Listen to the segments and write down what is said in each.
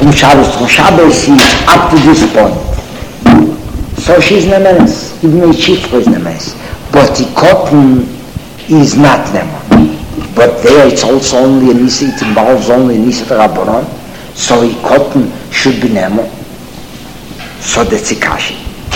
Trum Shabbos is up to this point. So she's nemenes, even the chief is nemenes. But the cotton is not nemon. But there it's also only a nisa, it involves only a nisa for Rabbanon. So the cotton should be nemon. So that's a kashi.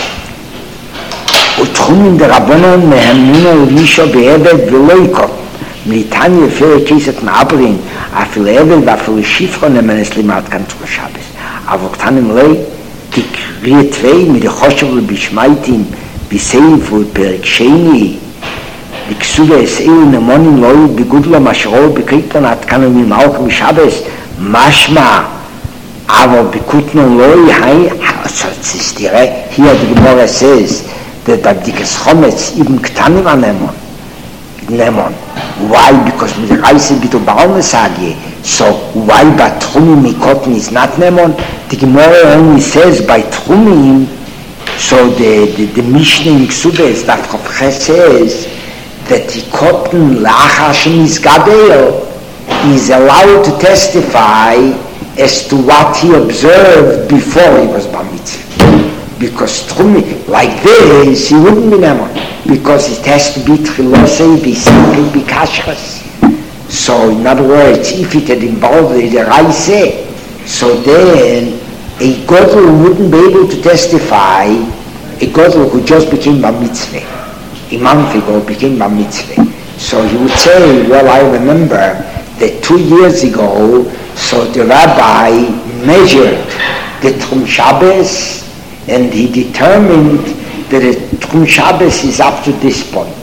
ותחומים דרבנון מהמונו ומישו בעבד ולא יקוט. מליטניה אפילו כיסת מעברים, אפילו עבד ואפילו שיפרו נמנס לימד כאן תחום שבס. אבל קטנים לי, תקריא תווי מדחושב ובשמייטים, בסייף ובפרק שני, בכסוב העשאו נמונים לא בגודלו משרו, בקריטון עד כאן וממלך בשבס, משמע, אבל בקוטנו לא יחי, תראה, here the Gemara says, that Abdikas Chometz even Ktanim are Nemon. Why? Because with the Reise Bito Balmesagi. So why by Trumim Mikotin is not Nemon? The Gemara only says by Trumim. So the Mishnah in Ksubes that Chofche says that the Kotin Lachar Shemis Gadeo is allowed to testify as to what he observed before he was Bar Mitzvah. Because Trumi, like this, he wouldn't be Nemon. Because it has to be Tchilosei, be simple, be Kashras. So, in other words, if it had involved the Reise, so then a Godel wouldn't be able to testify, a Godel who just became Bar Mitzvah. A month ago became Bar Mitzvah. So he would say, well, I remember that 2 years ago, so the rabbi measured the Trum Shabbos, and he determined that Trum Shabbos is up to this point.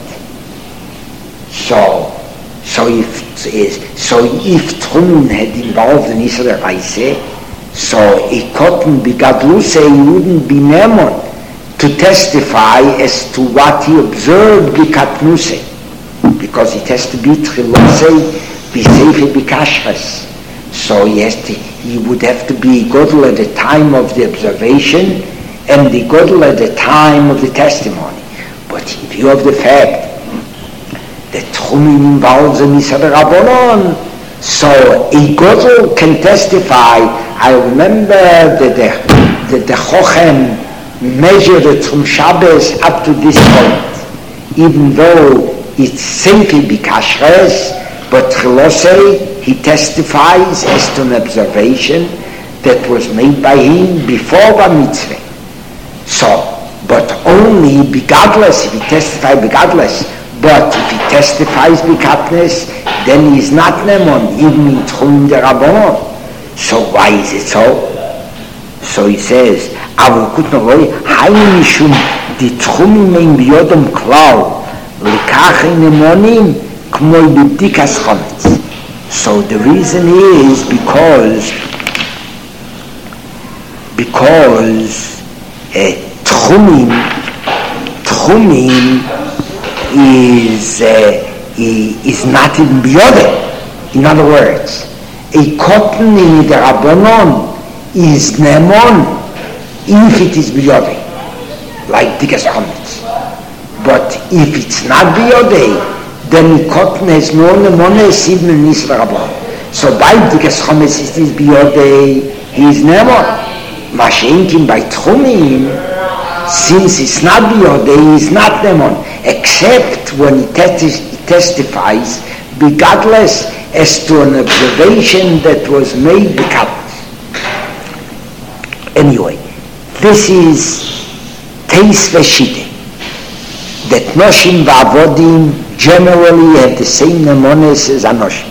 So if Trum had involved in Israel Reise, so a cotton bigadluse wouldn't be Nemon to testify as to what he observed bikatnuse, because it has to be Tchilose b'seife b'kashres. So he would have to be Godel at the time of the observation and the Godel at the time of the testimony. But in view of the fact that Tchumim involves a Misa Rabbanon, so a Godel can testify. I remember that the Chochem measured the Tchum Shabbos up to this point, even though it's simply b'kashres, but Chilosei, he testifies as to an observation that was made by him before Bar Mitzvah. So, but only bigadless, if he testifies bigadless, but if he testifies bikatnes, then he is not Nemon, even in Tchum Rabbanon. So why is it so? So he says, Avu kutnoloi, hainu mishum, di Tchumim ein biyodom klau, likach Nemonim, kmoi b'bdikas chometz. So the reason is because Tchumim is not in biyodem. In other words, a cotton in the Rabbanon is Nemon if it is biyodem, like Dikas Chometz. But if it's not biyodem, then the cotton has no Nemones even in Israel Rabbanon. So by Dikas Chometz it is biyodem, he is Nemon. Mashenkin by Tchumim, since it's not biyodem, he is not Nemon, except when he testifies regardless as to an observation that was made b'katnes. Anyway, this is Teis Veshite, that Noshim v'Avodim generally have the same Nemones as Anoshim.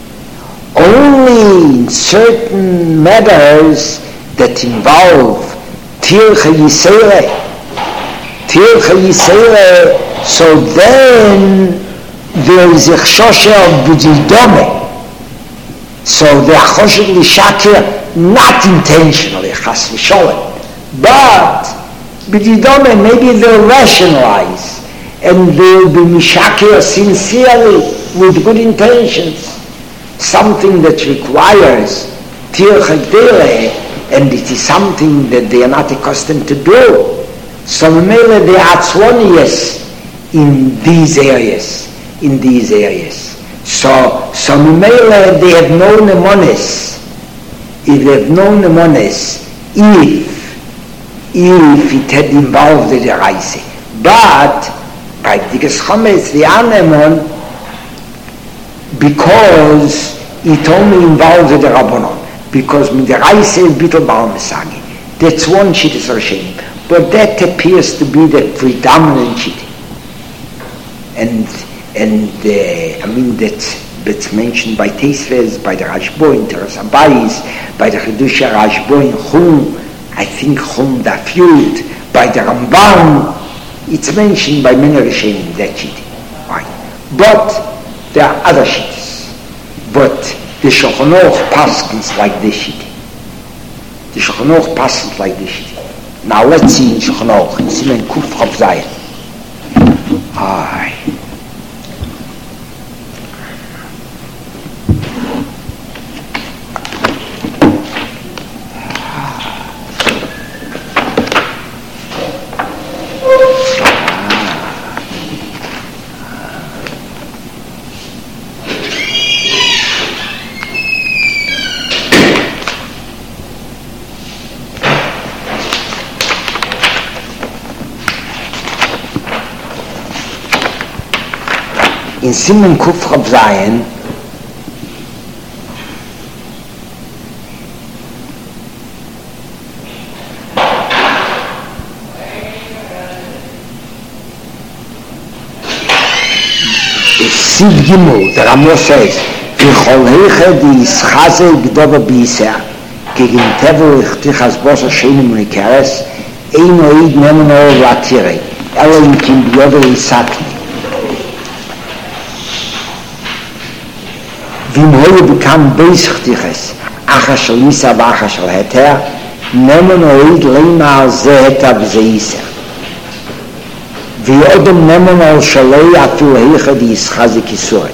Only in certain matters that involve Tircha Yisere, so then there is a choshe of b'didome. So they are choshe l'shakir, not intentionally, chas v'sholem, but b'didome, maybe they'll rationalize, and they'll be mishakir sincerely with good intentions, something that requires tircha gdele, and it is something that they are not accustomed to do. So Mele they are tzvonius in these areas. So Mele they have no nemones It would have known Nemones if it had involved the Reise. But by the Geschometz, the Anemon, because it only involves the Rabbanon, because with the Reise is Bittel Baal Mesagi. That's one Shittas Rishonim. But that appears to be the predominant Shitta. And that's mentioned by Teisves, by the Rashbo in Teres Abayis, by the Chidusha Rashbo in Chum, I think Chum Daf Yud, by the Ramban. It's mentioned by many Rishonim, that Shitta. Right? But there are other Shittas. But the Shulchan Aruch paskins like this Shitta. The Shulchan Aruch paskins like this Shitta. Now let's see in Shulchan Aruch, in Simen Kuf Chav Zayin. Aye. In Simen Kuf Chav Zayin, Sid Gimel, the Ramo says, V'chol heiche di Yischaze G'dova B'Yisea, gegen Tevel Ichtichas Bosa Shenim Unikeres, Ein Oid Nemen Or Latire, Elohim Kim B'Yovel Yisatni. V'im Hoye B'kam Beis Ichtichas, Acha Shal Yisa V'Acha Shal Heter, Nemen Oid Leima Al Ze Heter V'Ze Yisea. V'yodem nemen al shalei afilu heicha di yischaze kisoi.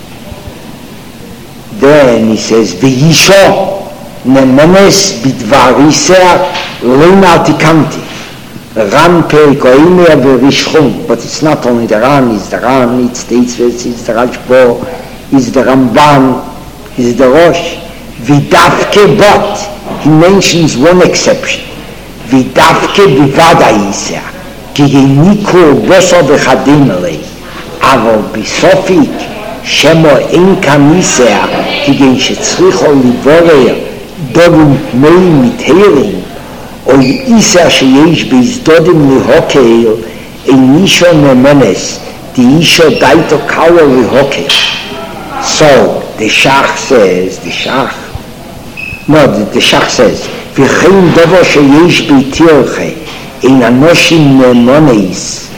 Then he says, V'yisho nemenes bidvarisea lein al tikanti. Ran perikoimea v'rishchum. But it's not only the Ran, it's the Ran, it's the Eitzvitz, it's the Rashbo, it's the Ramban, it's the Rosh. V'davke but, he mentions one exception. V'davke bivada yisea. כי ניקו בוסו וחדים עלי, אבל בסופיק שמו אין כניסה, כגן שצריכו לברר דורים תמי מתהירים, או איסה שיש בהזדודים להוקר, אין אישו נמנס, די אישו דייתו קאו להוקר. So, the Shach says, the Shach says, וכן דבר שיש ביתירכם, אין אנושים נמונס,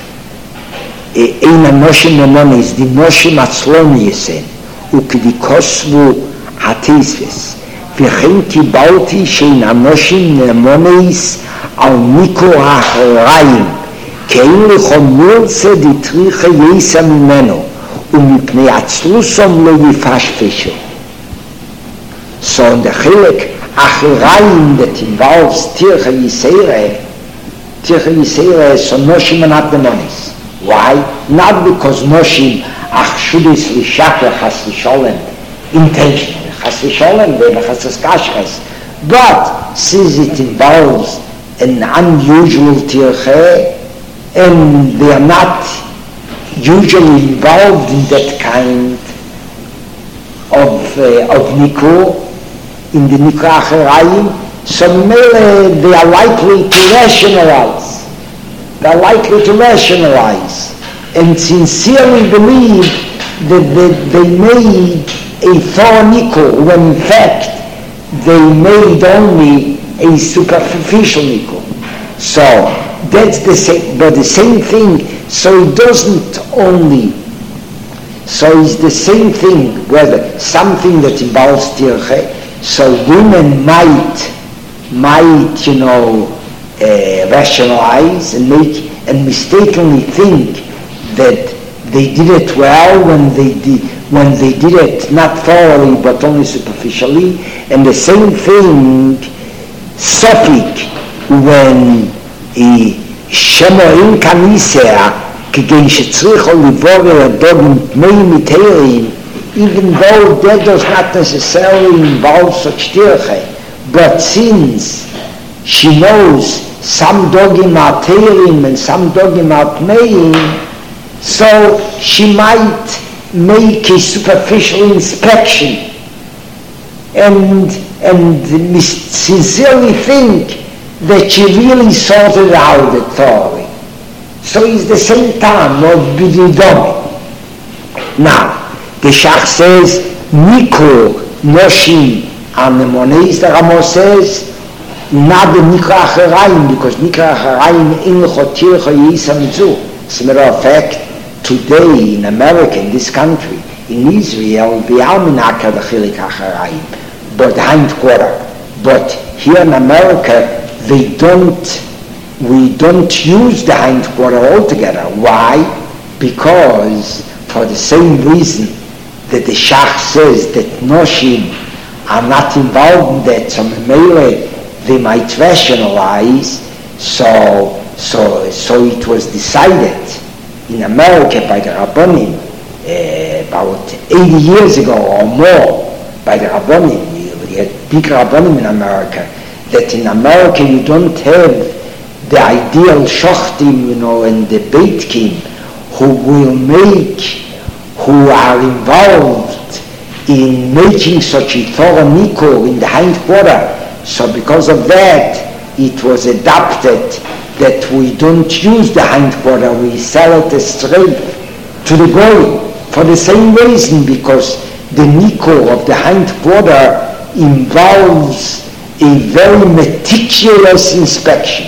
די נושים עצלון יסן, וכדיקוסבו התספס. וכן קיבלתי שאין אנושים נמונס על ניקו האחריים, כי אין לכו מורצה דתריכה יסה ממנו, ומפני עצלוסום לא יפשפשו. So, in the חלק אחריים that involves תריכה יסרה, Tircha Yisera is so Noshim and not the Monis. Why? Not because Noshim Achshudis Lishakra Chas Lisholem intentionally. Chas Lisholem, they have Chas Kashkas. But since it involves an unusual Tircha, and they are not usually involved in that kind of Nikur, in the Nikur Acherayim, so they are likely to rationalize. They are likely to rationalize and sincerely believe that they made a thorough nikur when in fact they made only a superficial nikur. So that's the same, but the same thing. So it doesn't only. So it's the same thing whether something that involves tirche. So women might rationalize and mistakenly think that they did it well when they did it not thoroughly but only superficially, and the same thing sophic when shemoin kanisea kegen shetzricho livorer adogim tmei miterim, even though that does not necessarily involve such tirche. But since she knows some dogim are teirim and some dogim are tmeim, so she might make a superficial inspection and sincerely think that she really sorted out it thoroughly. So it's the same time of Bididome. Now, the Shach says, Nikur Noshim Anemones, the Ramo says, not the Nikra Acharayim, because Nikra Acharayim in Chotircha Yisam Zu. As a matter of fact, today in America, in this country, in Israel, we are Minaka the Chilik Acharayim, but hind quarter. But here in America, we don't use the hind quarter altogether. Why? Because for the same reason that the Shach says that Noshim are not involved in that, so maybe they might rationalize. So it was decided in America by the Rabbanim about 80 years ago or more by the Rabbanim. We had big Rabbanim in America, that in America you don't have the ideal Shochtim, and the Beitkim who are involved in making such a thorough nikur in the hind quarter. So because of that, it was adopted that we don't use the hind quarter, we sell it straight to the goy, for the same reason, because the nikur of the hind quarter involves a very meticulous inspection.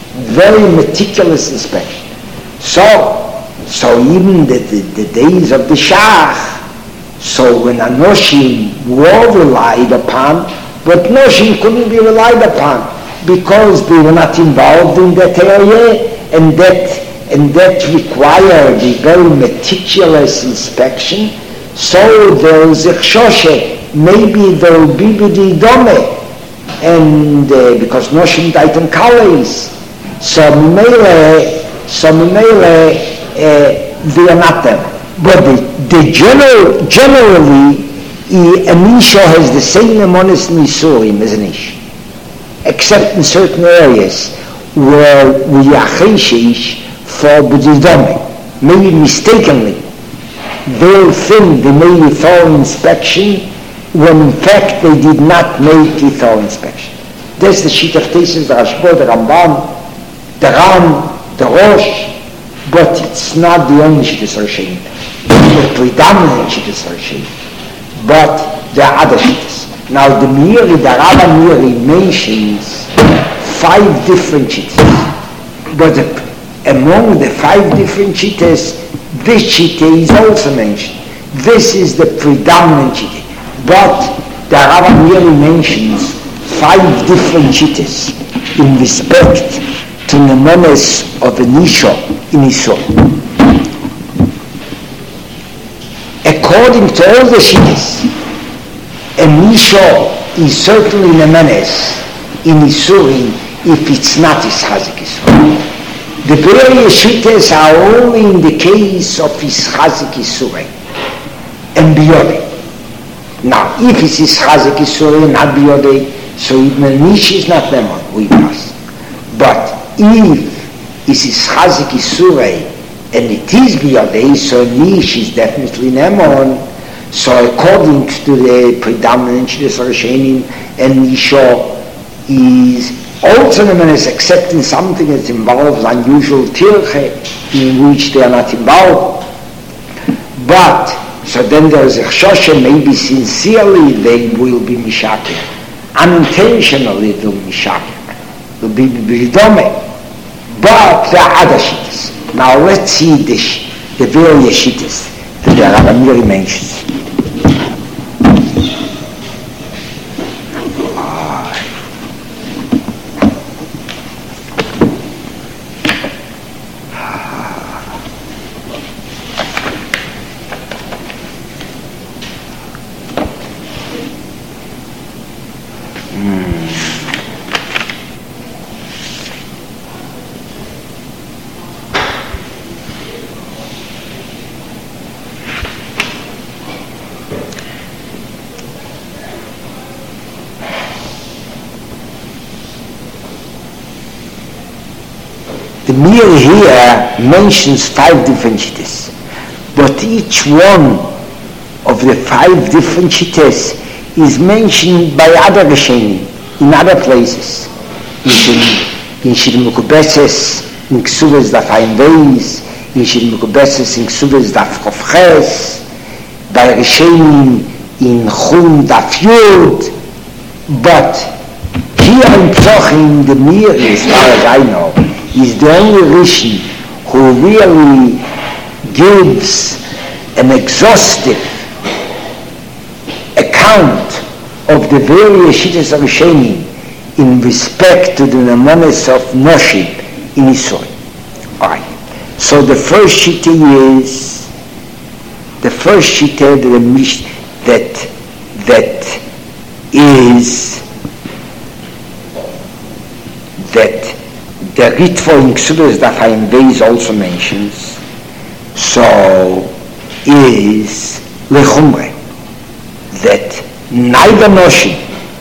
So even the days of the Shach, so when Anoshim were relied upon, but Noshim couldn't be relied upon because they were not involved in that area, and that required a very meticulous inspection. So there is a chshoshe, maybe there will be b'didome, and because Noshim daitem kales, so memele they are not them. But generally, a Nisha has the same emonis nisurim as an Ish, except in certain areas where we are cheshish for b'didome, maybe mistakenly. They'll think they made a thorough inspection when in fact they did not make a thorough inspection. That's the sheet of Tesis, the Rashbo, the Ramban, the Ram, the Rosh, but it's not the only Shittas Rashim, the predominant Shittas Rashim, but there are other Shittas. Now the Rabbi Meiri mentions 5 different Shittas, but among the 5 different Shittas, this Shitta is also mentioned. This is the predominant Shitta, but the Rabbi Meiri mentions 5 different Shittas in respect to the memories of an Isha in Isur. According to all the Shittas, an Isha is certainly a menace in Isurim if it's not Ischazik Isur. The various Shittas are only in the case of Ischazik Isurim and Biyodei. Now, if it's Ischazik Isurim, not Biyodei, so even an Isha is not Nemon, we pass. But if it's Ischazik Isurei and it is Biyodei, so Nish is definitely Nemon. So according to the predominant Shittas Rishonim, and Nisha is also Nemon, except in something that involves unusual tirche, in which they are not involved. But, so then there is a chshoshe, maybe sincerely they will be Mishaker. Unintentionally they will be Mishaker. Will be Bidome. But there are other Shittas. Now let's see the various Shittas that the Rabbi Meiri mentions. The Mir here mentions 5 different shittas, but each one of the 5 different shittas is mentioned by other Rishonim in other places. In Shir Mekubeses, in Ksuvas Daf Ayin Beis, in Shir Mekubeses, in Ksuvas Daf Chof Ches, by Rishonim in Chum Daf Yud, but here in Psochim, the Mir, as far as I know, is the only Rishon who really gives an exhaustive account of the various shittas of Rishonim in respect to the Nemones of Noshim in Israel. Alright. So the first shitta is that the Ritva in Ksubas Daf Ayin Beis also mentions, so is Lechumre, that neither Noshim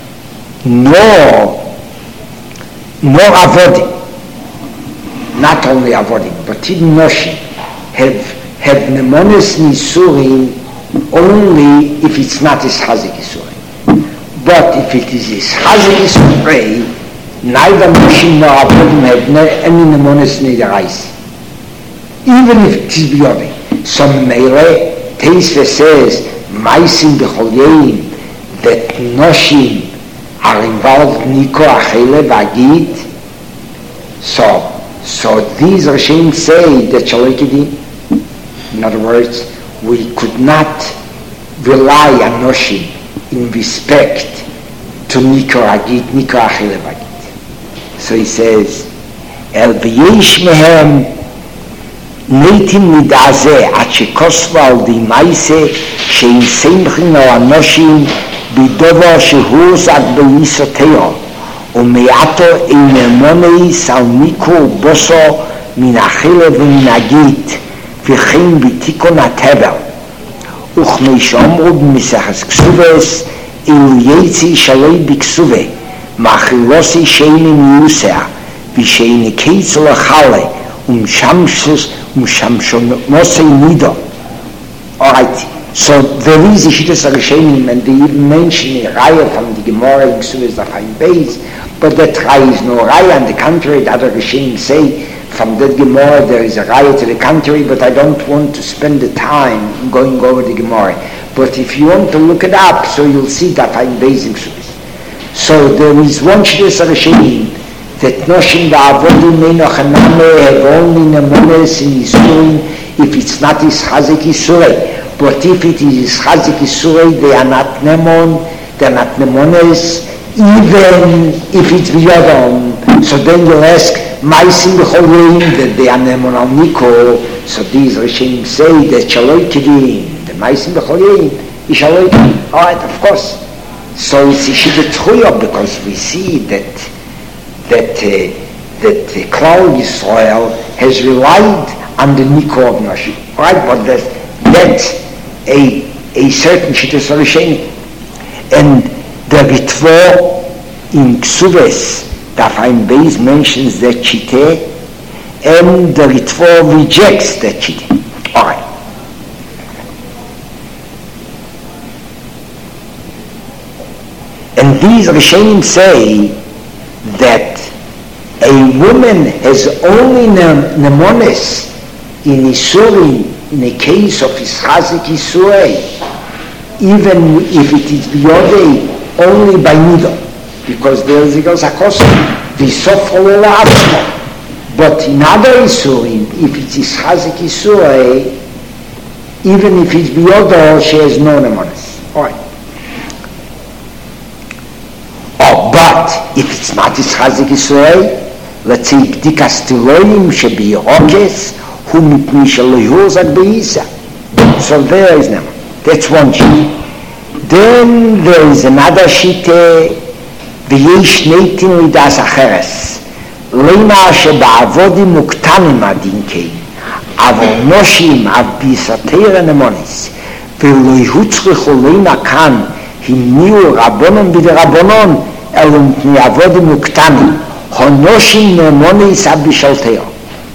nor Avodim, not only Avodim, but even Noshim, have Nemones Nisurim only if it's not Ischazik Yisurim. But if it is Ischazik Yisurim, neither Noshim nor Avodim have any Nemones Nidaraisi, even if it is Biyodi. So Meire, Teisve says, Maisim B'chol Yeim, that Noshim are involved Niko Achele Vagid. So these Rishonim say that Shaloi. In other words, we could not rely on Noshim in respect to Niko Achele Vagid. So he says, El V'yesh Mehem Neitim Nidazeh Ad Shekosva Al Di Maise Shein Semchin O Anoshim Bidovo Shehu Zak B'Yisoteo Umeato Einemonei Salniku Boso Min Achile V'Min Agit V'chein B'Tikon HaTevel Uchmei Shomru B'Misachas Ksuves Ilu Yetzi Shalei B'Ksuve Machilosi Sheinin Yusea V'Shein Keitz L'Chale Shamshonosei Nido. Alright. So there is a Shittas HaRishonim, and they even mention a Raya from the Gemara in Ksuvas Daf Ayin Beis, but that Raya is no Raya. On the contrary, the other Rishonim say from that Gemara there is a Raya to the contrary, but I don't want to spend the time going over the Gemara. But if you want to look it up, so you'll see Daf Ayin Beis in Ksuvas. So there is one Shittas HaRishonim that Noshim Ba'avodim Meinochaname have only Nemones in Yisurim if it's not Ischazik Yisurei. But if it is Ischazik Yisurei, they are not Nemon, they are not Nemones, even if it's B'Yodom. So then you'll ask, Maisim B'chol Yeim, that they are Nemon Al Niko. So these Rishonim say that Shaloi Kedim, the Maisim B'chol Yeim, is Shaloi Kedim. Alright, of course. So it's Yeshida Tchuyo, because we see that Klal Yisrael has relied on the Niko of Noshim. Right? But that's a certain Shittas HaRishonim. And the Ritva in Ksuvas Daf Ayin Beis mentions that Shiteh, and the Ritva rejects that Shiteh. Alright. And these Rishonim say that a woman has only Nemones in Isurim in a case of Ischazik Yisurei, even if it is Biyodei, only by Nido, because there is a Kosa, V'Sofro L'Atzmo. But in other Isurim, if it is Ischazik Yisurei, even if it's Biyodei, she has no Nemones. Alright. But if it's not Ischazik Yisurei, let's say B'dikas Tiloim Shebi'Rokes Hu Mipni Shelo Yuzak B'Yisa. So there is Neman. That's one sheet. Then there is another sheet. V'yesh Neitin Lidas Acheres Leima Sheba'avodim Uktanim Adin Kein Avol Noshim Av B'Yisatera Nemonis V'lo Yihutzrichu Leima Kan Himniu Rabbonon B'Derabbonon Elum Pni Avodim Uktanim Honoshim Nemonis Ab B'Shalteo.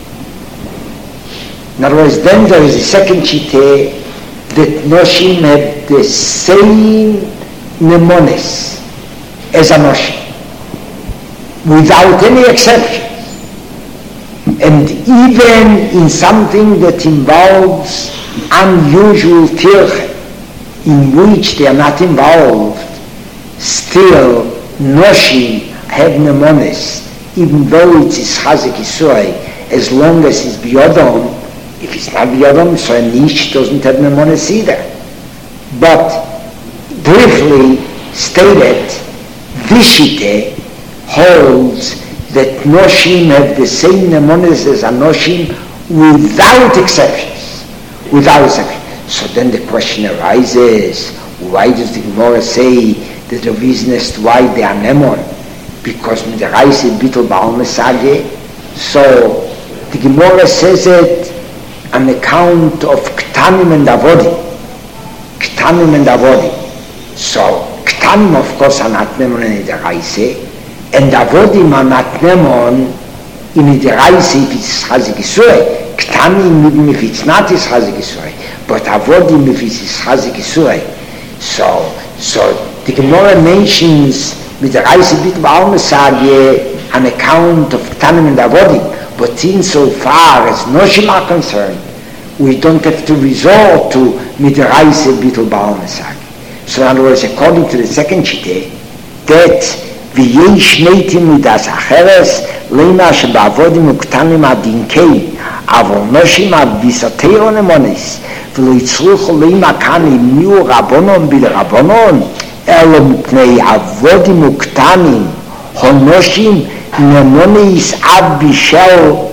In other words, then there is a second shita that Noshim have the same nemonis as a Noshim, without any exceptions. And even in something that involves unusual tirche, in which they are not involved, still Noshim have nemonis, even though it's Chazik Yisrael, as long as it's Biyodom. If it's not Biyodom, so a niche doesn't have nemonis either. But briefly stated, this shita holds that Noshim have the same nemonis as Anoshim without exceptions. Without exception. So then the question arises, why does the Gemara say that the reason as to why they are nemon? Because the Reise Bittul Baal Mesage. So the Gemara says it on account of Ktanim and Avodim. Ktanim and Avodim. So Ktanim of course are not nemon in the Reise, and Avodim are not nemon in the Reise if it's Chazik Yisrael. Ktanim even if it's not is Chazik Yisrael, but Avodim if it's Chazik Yisrael. So the Gemara mentions with the Reise Bittul Baal Mesage on account of Ktanim and Avodim, but insofar as Noshim are concerned, we don't have to resort to Midraise Bittul Baal Mesage. So in other words, according to the second shita, that v'yesh meitim midas acheres leina sheba'avodim uktanim adinkein avol noshim avisateo nemonis v'lo yitzruchu leima kan imniu rabonon bil rabonon elo mipnei avodim uktanim honoshim nemonis ad bishel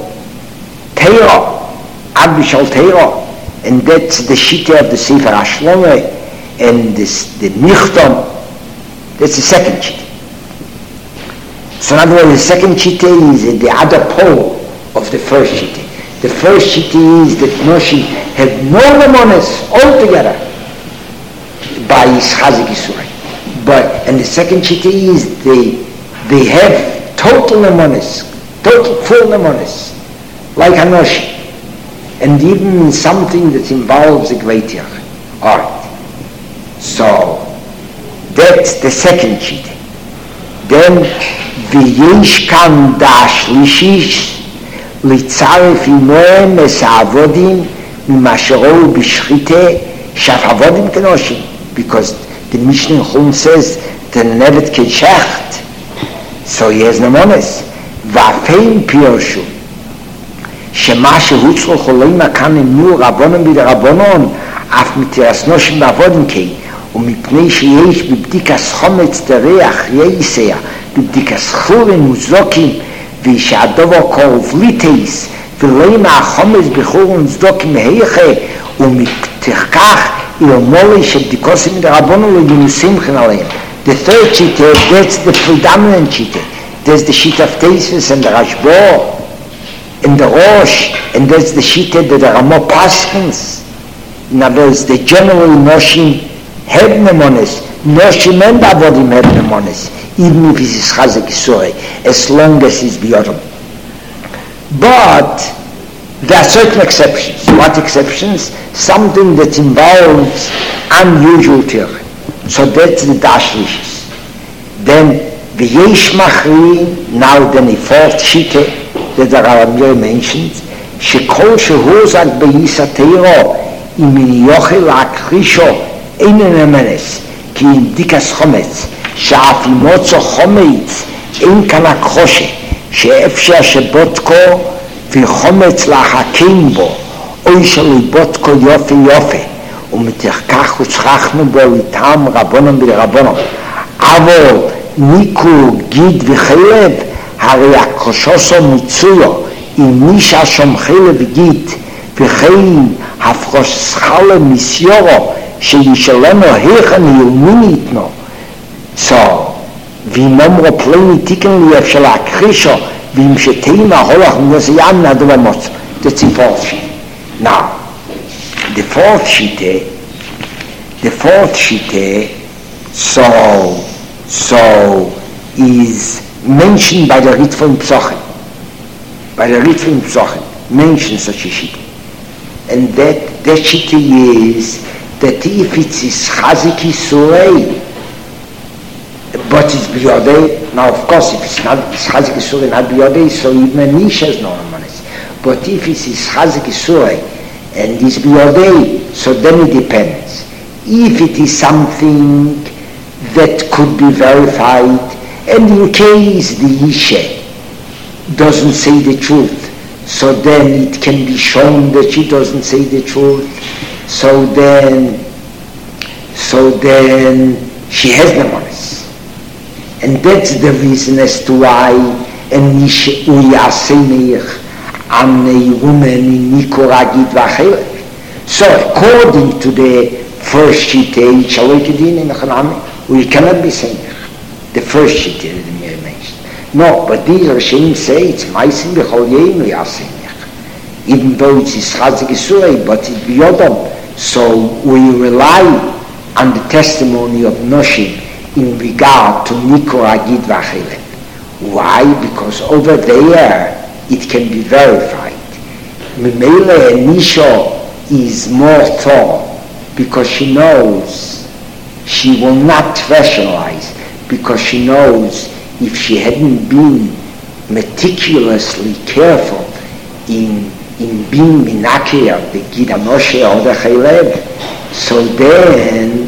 teiro, and that's the shita of the Sefer HaShlomeh and the Nichtom. That's the second shita. So in other words, the second shita is the other pole of the first shita. The first shita is that Noshim have no nemonis altogether by his Chazik Yisrael. And the second shita is they have total nemonis, total full nemonis, like Anoshim, and even in something that involves a great yach. Alright. So that's the second shita. Then v'yesh kan dash lishish litzaref imoem es ha'avodim mimashero b'shchite shaf havodim kenoshim, because the Mishnah in Chum says the nevet keshecht, so he has nemonis. V'afein pioshu shema shehutzrochu leima kan imnu rabonon b'derabbonon af mitiras noshim b'avodim kei ומפני שיש בבדיקס חומץ דריח יייסיה, בבדיקס חורים וזדוקים, ושהדובר קורב ליטייס, ולמה החומץ בחורים וזדוקים מהיכה, ומתחכך אילמולי שבדיקוסים מדרבונו לא ינוסים עליהם. The third shita, that's the predominant shita. There's the shita of Teisves and the Rashbo, and the Rosh, and there's the shita that the Ramo Paskins. In other words, the general Noshim have nemonis, Noshim and Avodim have nemonis, even if it's Chazik Yisrael, as long as it's Biyodom. But there are certain exceptions. What exceptions? Something that involves unusual theory. So that's the Dashlishis. Then V'yesh Machri, now then the fourth shita that the Rambam mentioned, Shekol Shehuzak B'yisa Teiro, Im Yochel Akrisho, Einen Emenes, Ki in Dikas Chometz, She'af Imotzo Chometz, Ein Kanak Choshe, She'efsha Shebotko, V'chometz Lachakim Bo, Oy Shalibotko Yofe Yofe, ומתחכך וצחכנו בו איתם רבונם ברבונם. אבל ניקו גיד וחלב, הרי הקושוסו מצויו, אם נישה שום חלב גיד, וכן הפרוסחלה מסיורו, שישלנו היכן ילמיני איתנו. So, ואם אמרו פלני תיקן לי אפשר להקרישו, ואם שתאים ההולך מנזיין נדו במוצא. That's the fourth sheet. Now, the fourth shita, so is mentioned by the Ritva in Psochim. By the Ritva in Psochim, mentions such a shita. and that shita is that if it's chazik isurei, but it's biyodei. Now, of course, if it's not chazik isurei, not biyodei, so even a nisha is no manis. But if it's chazik isurei and it's biyodei, so then it depends. If it is something that could be verified, and in case the isha doesn't say the truth, so then it can be shown that she doesn't say the truth. So then she has the manis. And that's the reason as to why an isha uyasemeich on a woman in Nikoragid Vachel. So according to the first shita, we cannot be saying the first shita that we mentioned. No, but these Rishonim say it's ma'asim b'chol yeinu yasemeich, even though it's chazik isurei, but it's biyodom. So we rely on the testimony of Noshim in regard to Nikor Agid Vachilem. Why? Because over there it can be verified. Memele Nisha is more thorough because she knows she will not rationalize, because she knows if she hadn't been meticulously careful in being minakir of the Gida Moshe or the Chaylev, so then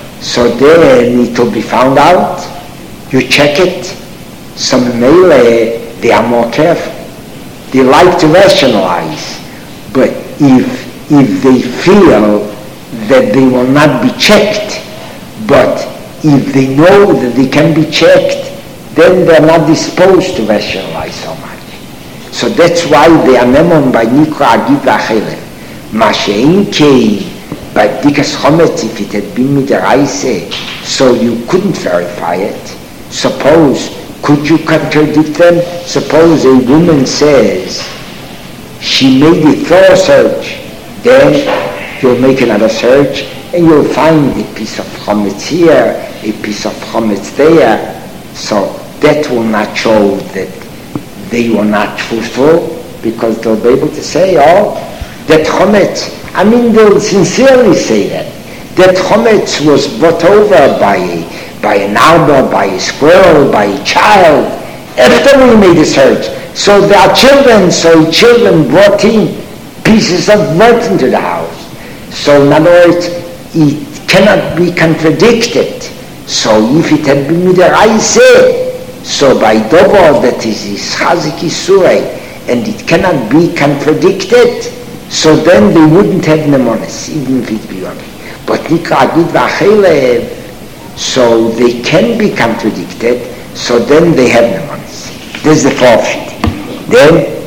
it will be found out. You check it. Some Mele, they are more careful. They like to rationalize. But if they feel that they will not be checked, but if they know that they can be checked, then they're not disposed to rationalize so much. So that's why they are memon by Nikra Agid Vachilem. Mashein Kei, by Dikas Chometz, if it had been Midaraise, so you couldn't verify it. Suppose, could you contradict them? Suppose a woman says she made a thorough search, then you'll make another search and you'll find a piece of Chometz here, a piece of Chometz there. So that will not show that they were not truthful, because they'll be able to say, oh, that Chometz, I mean, they'll sincerely say that Chometz was brought over by an arbor, by a squirrel, by a child, after we made a search. So there are children brought in pieces of bread into the house. So in other words, it cannot be contradicted. So if it had been midaraise, so by Dobo that is chazik isurei, and it cannot be contradicted, so then they wouldn't have nemonis, even if it be only. But Nikra Agid Vachelev, so they can be contradicted, so then they have nemonis. This is the fourth sheet. Then,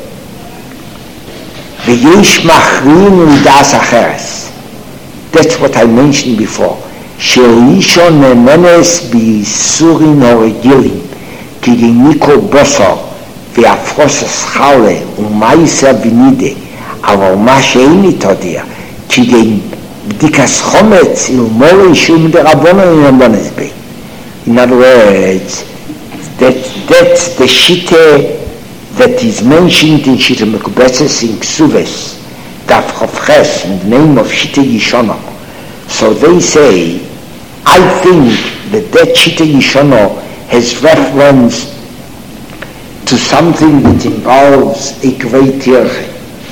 v'yesh machrin u'das acheres. That's what I mentioned before. She'ishon nemonis b'isurin oregilim, כדי ניקו בוסו והפרוסס חלה ומייסה בנידה, אבל מה שאין תודיע, כדי בדיקס חומץ ilmole שום דרבונו in Rabbanan Bay. In other words, that's the shita that is mentioned in Shita Mekubetzes in Ksuves, Daf Chavches, in the name of Shita Yishono. So they say, I think that Shita Yishono has reference to something that involves a great tirche.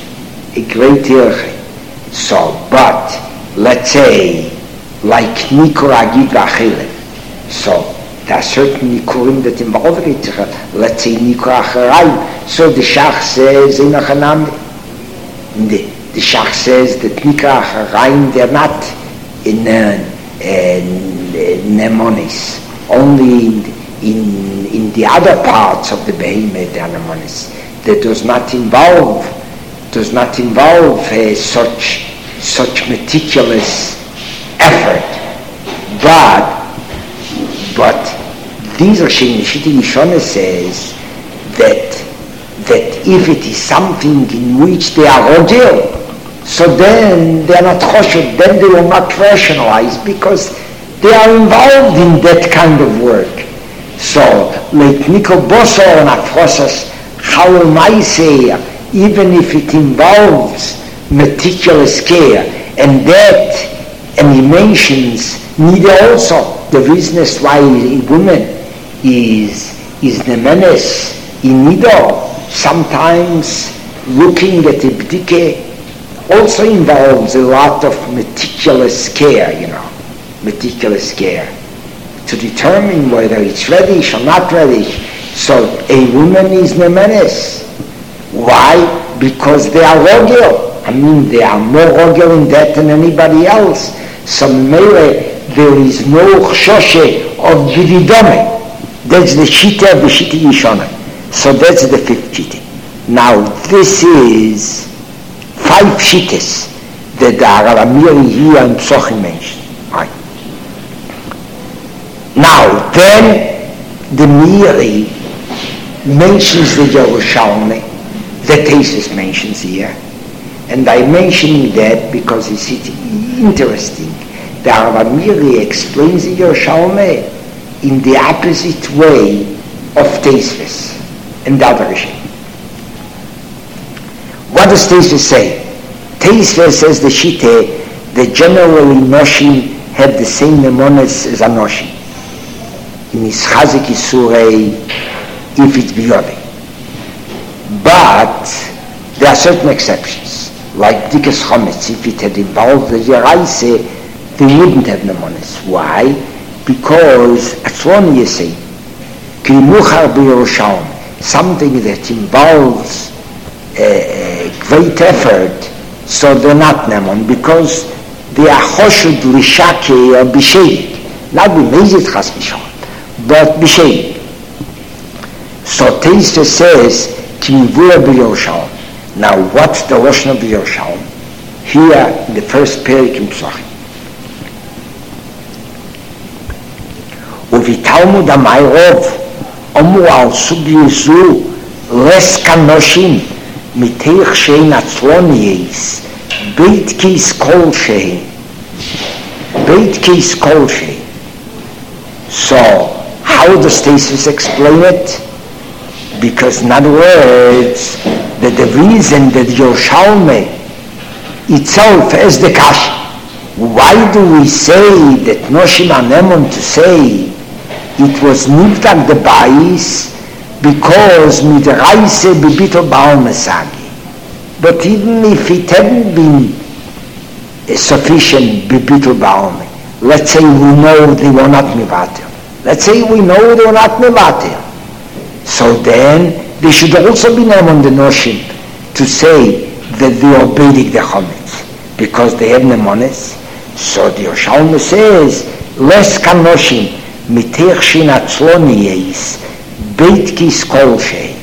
So, but let's say, like Nikor Agid Vachilem. So, there are certain Nikurim that involve a great tirche. Let's say Nikor Acharayim. So the Shach says in Achanam, the Shach says that Nikor Acharayim, they're not in Nemonis, only in the other parts of the behemoth animals that does not involve such meticulous effort, but these are Shita Yishona says that if it is something in which they are rodil, so then they are not choshev, then they will not rationalize, because they are involved in that kind of work. So, like Nikol Boso and Afrosas Chalul Maisei, even if it involves meticulous care, and that, and he mentions neither also the reasons why a woman is nemenes in neither. Sometimes looking at a bdike also involves a lot of meticulous care, meticulous care to determine whether it's reddish or not reddish. So a woman is nemenes. Why? Because they are rogel. They are more rogel in that than anybody else. So there is no chshoshe of bididome. That's the shita of the shita yishona. So that's the fifth shita. Now this is 5 shitas that the Aramiri here in Psochim mentioned. Right. Now then the Miri mentions the Yerushalmi, the Tesis mentions here, and I'm mentioning that because it's interesting. The Aramiri explains the Yerushalmi in the opposite way of Tesis and the other Rishon. What does Teisva say? Teisva says the Shite that generally Noshim have the same nemones as Anoshim. In his Chazik Yisurei, if it's Biyodi. But there are certain exceptions, like Dikas Chometz. If it had involved the Yeraise, they wouldn't have nemones. Why? Because Atzloni Yesei, Ki Muchar B'Yerushalmi, something that involves great effort, so they're not nemon, because they are choshud lishake or b'sheik, not b'mezit chas b'shon, but b'sheik. So Teisva says ki mivua b'Yerushalmi. Now what's the Lashon of Yerushalmi? Here in the first Perik in Psochim. Uvitalmud Amayrov Omu al Sugi Zu Les Kanoshim Miteich Shein Atzlonies Beit Kis Kol Shein. So how does Tesis explain it? Because in other words, that the reason that Yerushalmi itself is the Kash. Why do we say that Noshim Anemon to say it was Nivdak the Bais because Midraise Bibito Baal Mesagi? But even if it hadn't been sufficient Bibito Baal, let's say we know they were not Mivatir. So then they should also be named on the Noshim to say that they are Beidik the Chometz because they have Nemones. So the Yerushalmi says, Les Kanoshim Mitech Shin Atzlonies Beit Kis Kol Shei.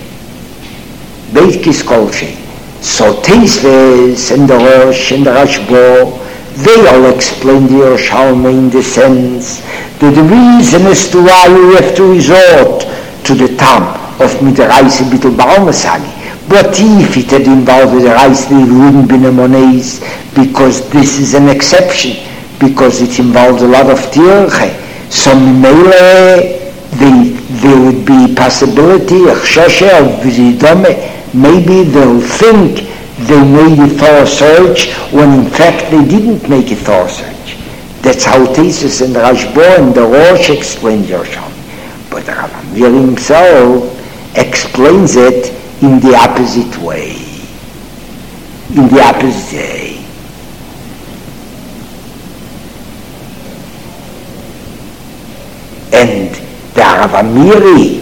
So Teisves and the Rosh and the Rashbo, they all explain the Yerushalmi in the sense that the reason as to why we have to resort to the Tam of Midraise Bitul Baal Masagi. But if it had involved the rice, there wouldn't be Nemones, because this is an exception, because it involves a lot of Tirche. So there would be possibility of Shoshe, of Vizidome. Maybe they'll think they made a thorough search, when in fact they didn't make a thorough search. That's how Tesis and Rashbo and the Rosh explain Yerushalmi. But the Rambam himself explains it in the opposite way. And the Aravamiri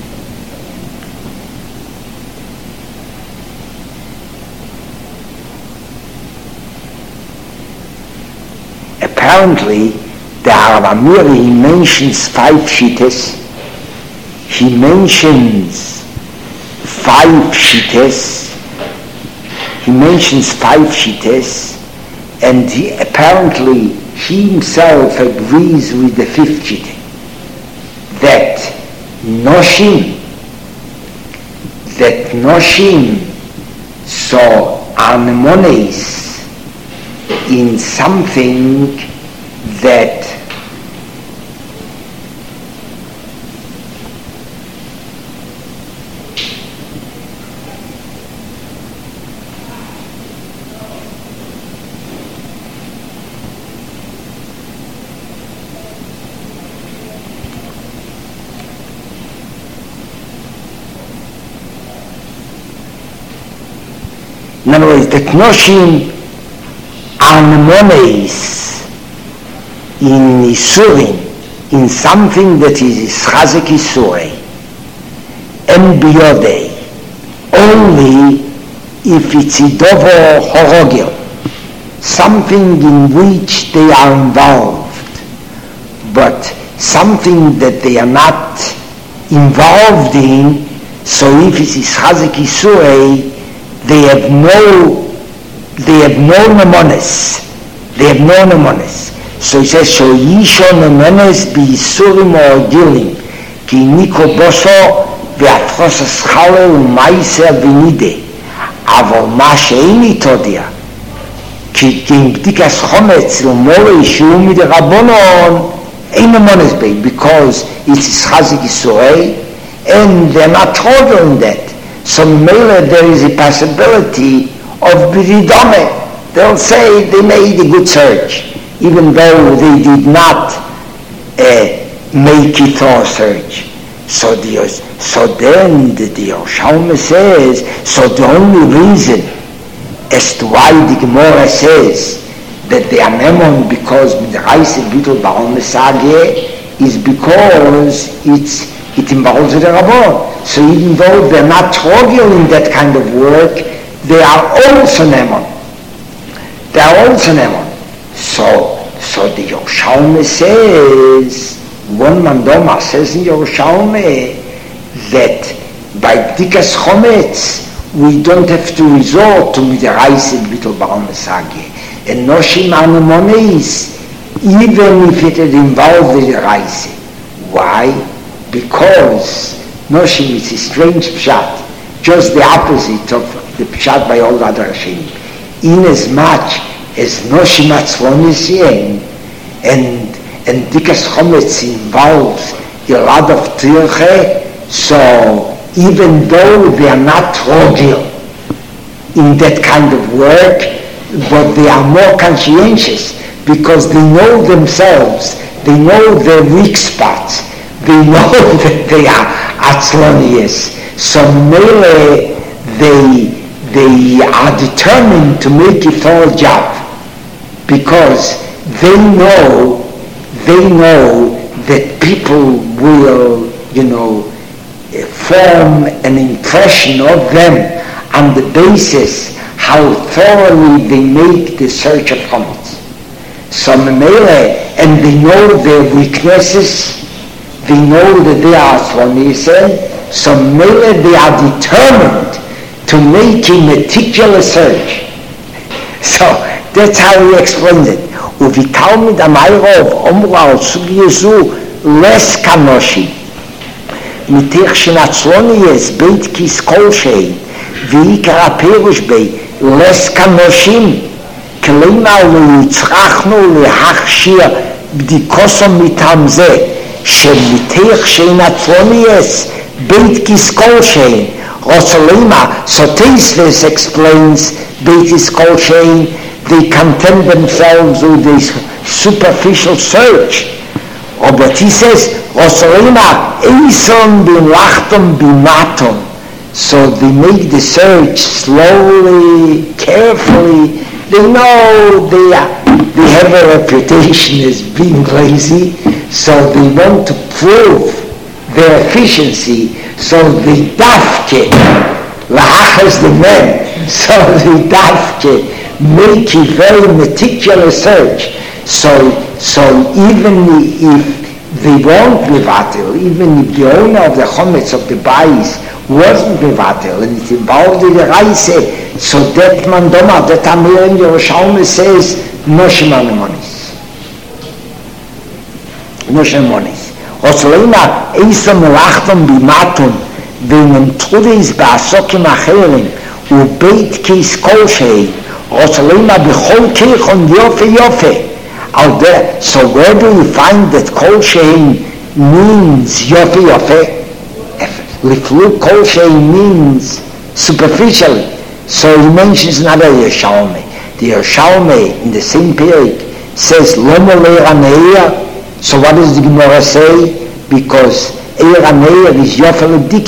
apparently the Aravamiri mentions 5 shitas. He mentions 5 shitas, and he himself agrees with the 5th shita, that Noshim so are Nemones in something that In other words, that Noshim are Nemones in Isurim, in something that is Chazek Isurei, and Biyodei, only if it's Idovo Horogel, something in which they are involved, but something that they are not involved in. So if it is Chazek Isurei, they have no Nemones. So he says, so Yisho Nemones bi Isurim or Gilim, ki Niko Boso ve'atchosas Chale u'maiser v'nide, avol ma she'eni todia, כי בדיקת חומץ למורה ישהו מדי רבונון אין Nemones bei, because it is Chazek Isurei and they're not total in that. So maybe there is a possibility of B'ridome. They'll say they made a good search, even though they did not make it thorough search. So then the Yerushalmi says, so the only reason as to why the Gemara says that they are Nemon because the Reise Bittul Baal Mesage is because it involves the Rabbon. So even though they're not trivial in that kind of work, they are also Nemon. So the Yerushalmi says, one Mandoma says in Yerushalmi that by B'dikas Chometz we don't have to resort to Midarais and Bittul Baal Mesage. And Noshim are Nemones, even if it is involved in the Reise. Why? Because Noshim is a strange pshat, just the opposite of the pshat by all other Hashem. In as much as Noshim Atzlonis and Dikas Chometz involves a lot of Tirche, so even though they are not rogil in that kind of work, but they are more conscientious because they know themselves, they know their weak spots, they know that they are atzlonius. So mainly they are determined to make a thorough job because they know that people will, form an impression of them on the basis how thoroughly they make the search of Chometz. So Memele, and they know their weaknesses, they know that they are Atzlonisim, so Memele they are determined to make a meticulous search. So that's how he explains it. Uvikal mit amayrov omru al sugi yezu les kanoshi. מתך שנצלוניאס בית כיס כלשהי ועיקר הפירוש בי לס כנושים כלימה ולצרכנו להכשיר בדיקוסו מטעם זה שמתך שנצלוניאס בית כיס כלשהי רוסלימה. So Tosfos explains בית כיס כלשהי, they content themselves with this superficial search. But he says, Rosalina, Eison bin Lachton bin Maton. So they make the search slowly, carefully. They know they have a reputation as being lazy, so they want to prove their efficiency. So they dafke, lahachas the men. So they dafke, make a very meticulous search. So even if they won't mevatel, even if the owner of the chometz of the bayis wasn't mevatel and it involved in the reise, so that mandoma, that Amir in Yerushalmi says, Noshim Nemones. Noshim Nemones. Rosalina, Eisa melachton bimaton, veinem trudis ba'asokim acherim, ubeit kis kolshei, Rosalina b'chol kirchon yofe. Out there. So where do you find that Kol Shein means Yofe Yofe? Liflu Kol Shein means superficially. So he mentions another Yerushalmi. The Yerushalmi in the same period says Lomo Le'er Meir. So what does the Gemara say? Because Eir Meir is Yofe L'Dike.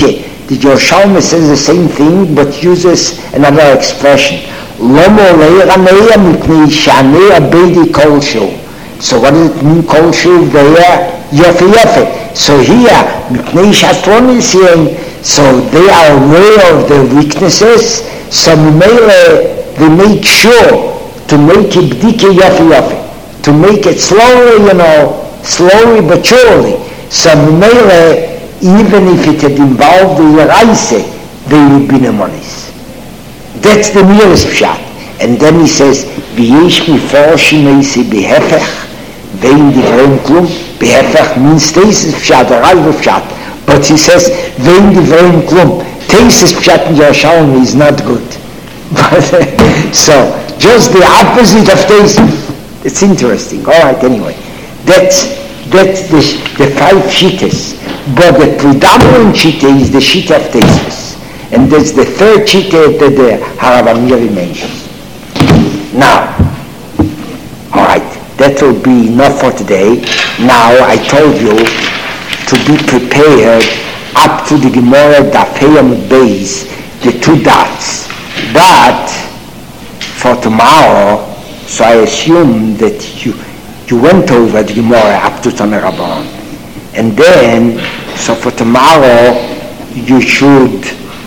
the Yerushalmi says the same thing, but uses another expression. Lomo le'iraneya mitnei shaneya beidi kolshu. So what does it mean, kolshu? Ve'ya yofe yofe. So here, mitnei shatron is saying, so they are aware of their weaknesses, so they make sure to make it bdike yofe yofe. To make it slowly, slowly but surely. So even if it had involved the Yeraise, they would be nemonis. That's the nearest pshat. And then he says, V'yesh miforshim eisi behefech, ve'in divrei klum. Behefech means tesis pshat, or alvo pshat. But he says, ve'in divrei klum. Tesis pshat in Yerushalmi is not good. So, just the opposite of tesis. It's interesting. All right, anyway. That's the 5 shittas. But the predominant shitta is the shitta of tesis. And that's the 3rd shitta that the Harav Amiri mentions. Now, all right, that will be enough for today. Now, I told you to be prepared up to the Gemara Daf Heyam Beis, the 2 dots. But for tomorrow, so I assume that you went over the Gemara up to Tanei Rabbanan. And then, so for tomorrow, you should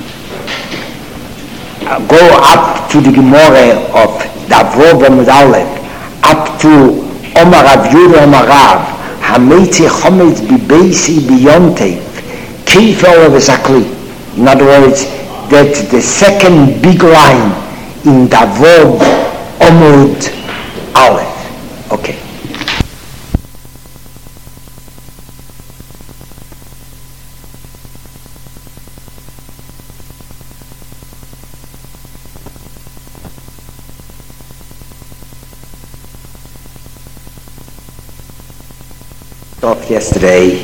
go up to the Gemara of Davrov Amud Aleph, up to Omar Rav Yehuda Omar Rav, Hameitzi Chometz Bibeisi Biyontev, Kifel V'Zakli. In other words, that's the second big line in Davrov Amud Aleph. Okay. Talked yesterday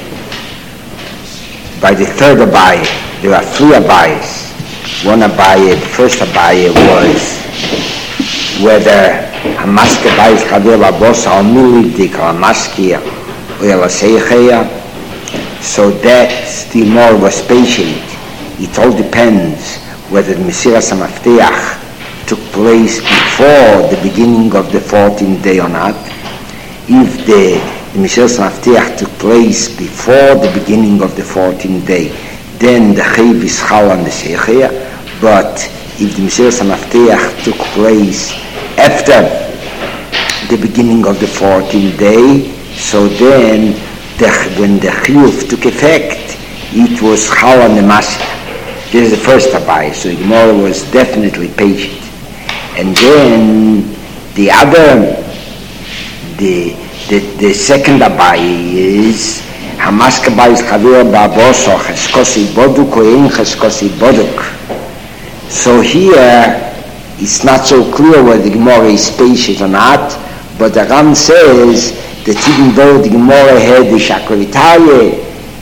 by the 3rd Abaye. There are 3 Abayes. One Abaye, the first Abaye was whether Hamaske Bayis Chaver Babosa or Milivdik or Hamaske or Yalaseicheya. So that the more was patient. It all depends whether the Mesiras HaMafteach took place before the beginning of the 14th day or not. If the Mesiras HaMafteach took place before the beginning of the 14th day, then the Chayv is Chal on the Seicheya. But if the Mesiras HaMafteach took place after the beginning of the 14th day, so then when the Chiyuv took effect, it was Chal on the Masya. This is the first Abaye, so the Gemara was definitely patient. And then the other, the second Abaye is Hamaske Bayis Chaver Babosa Cheskosi Boduk or Ein Cheskosi Boduk. So here it's not so clear whether the Gemara is patient or not, but the Ram says that even though the Gemara had the Shakravitaye,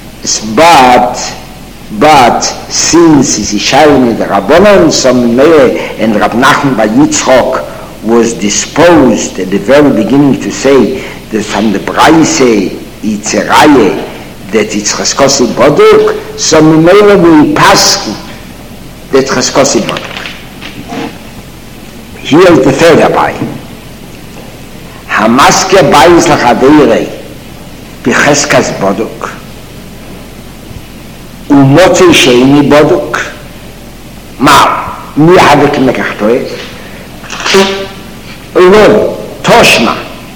but since it's Yishayim the Rabbanon, and Rab Nachman Bar Yitzchok was disposed at the very beginning to say that from the Braise it's a Raye, that it's Cheskosi Boduk, so Mimele will pass that Cheskosi Boduk. Here is the 3rd Abaye. Hamaske Bayis Lachadeirei B'Cheskas Boduk Umotzei Sheini Boduk. Ma, mi havek mekachtoes? Lo, Toshma.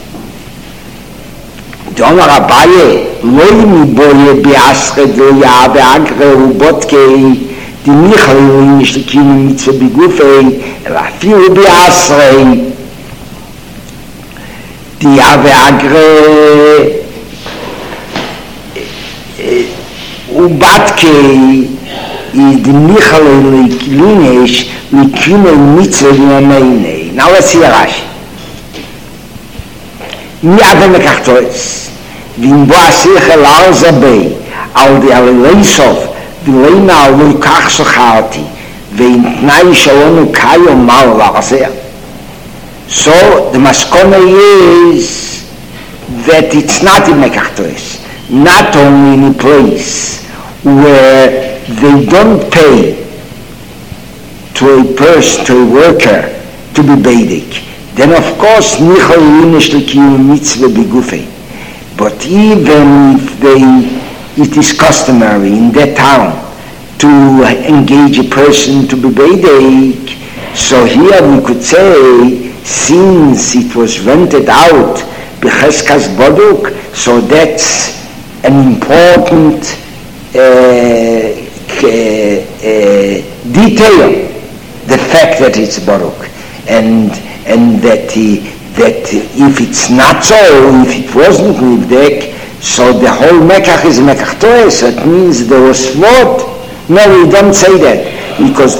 Domar Abaye, lo mi boye bi'asched lo ya be'agre ubotkei di michli nishlikim mitzvah bigufei afilu bi'asrei di ya be'agre ubatkei di michli linesh likim mitzvah b'meinei. Now let's see Rashi. Mi ave mekachtoes v'im bo asich el arzabei al di aleisov v'leina alui kach sochati v'im tnai shalonu kayo mal la'aseh. So the maskona is that it's not in mekachtoes, not only in a place where they don't pay to a person, to a worker, to be Beidik, then of course, but even if it is customary in that town to engage a person to be Beidik, so here we could say, since it was rented out, Becheskas Boduk, so that's an important detail, the fact that it's Baruch, and that if it's not so, if it wasn't Nivdek, so the whole Mekach is Mekach Torah, so it means there was what? No, we don't say that, because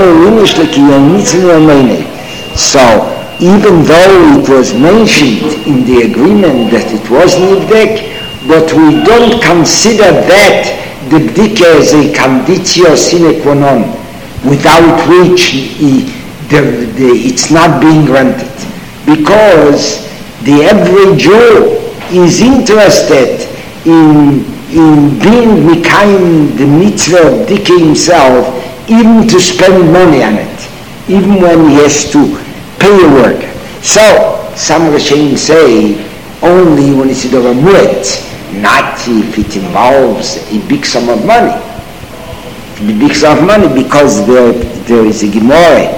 so even though it was mentioned in the agreement that it was Nivdek, but we don't consider that the bdika as a conditio sine qua non, without which it's not being granted. Because the average Jew is interested in being Mikayim the mitzvah of bdika himself, even to spend money on it, even when he has to pay a worker. So, some Rishonim say, only when it's a muet, not if it involves a big sum of money. The big sum of money, because there is a Gemara.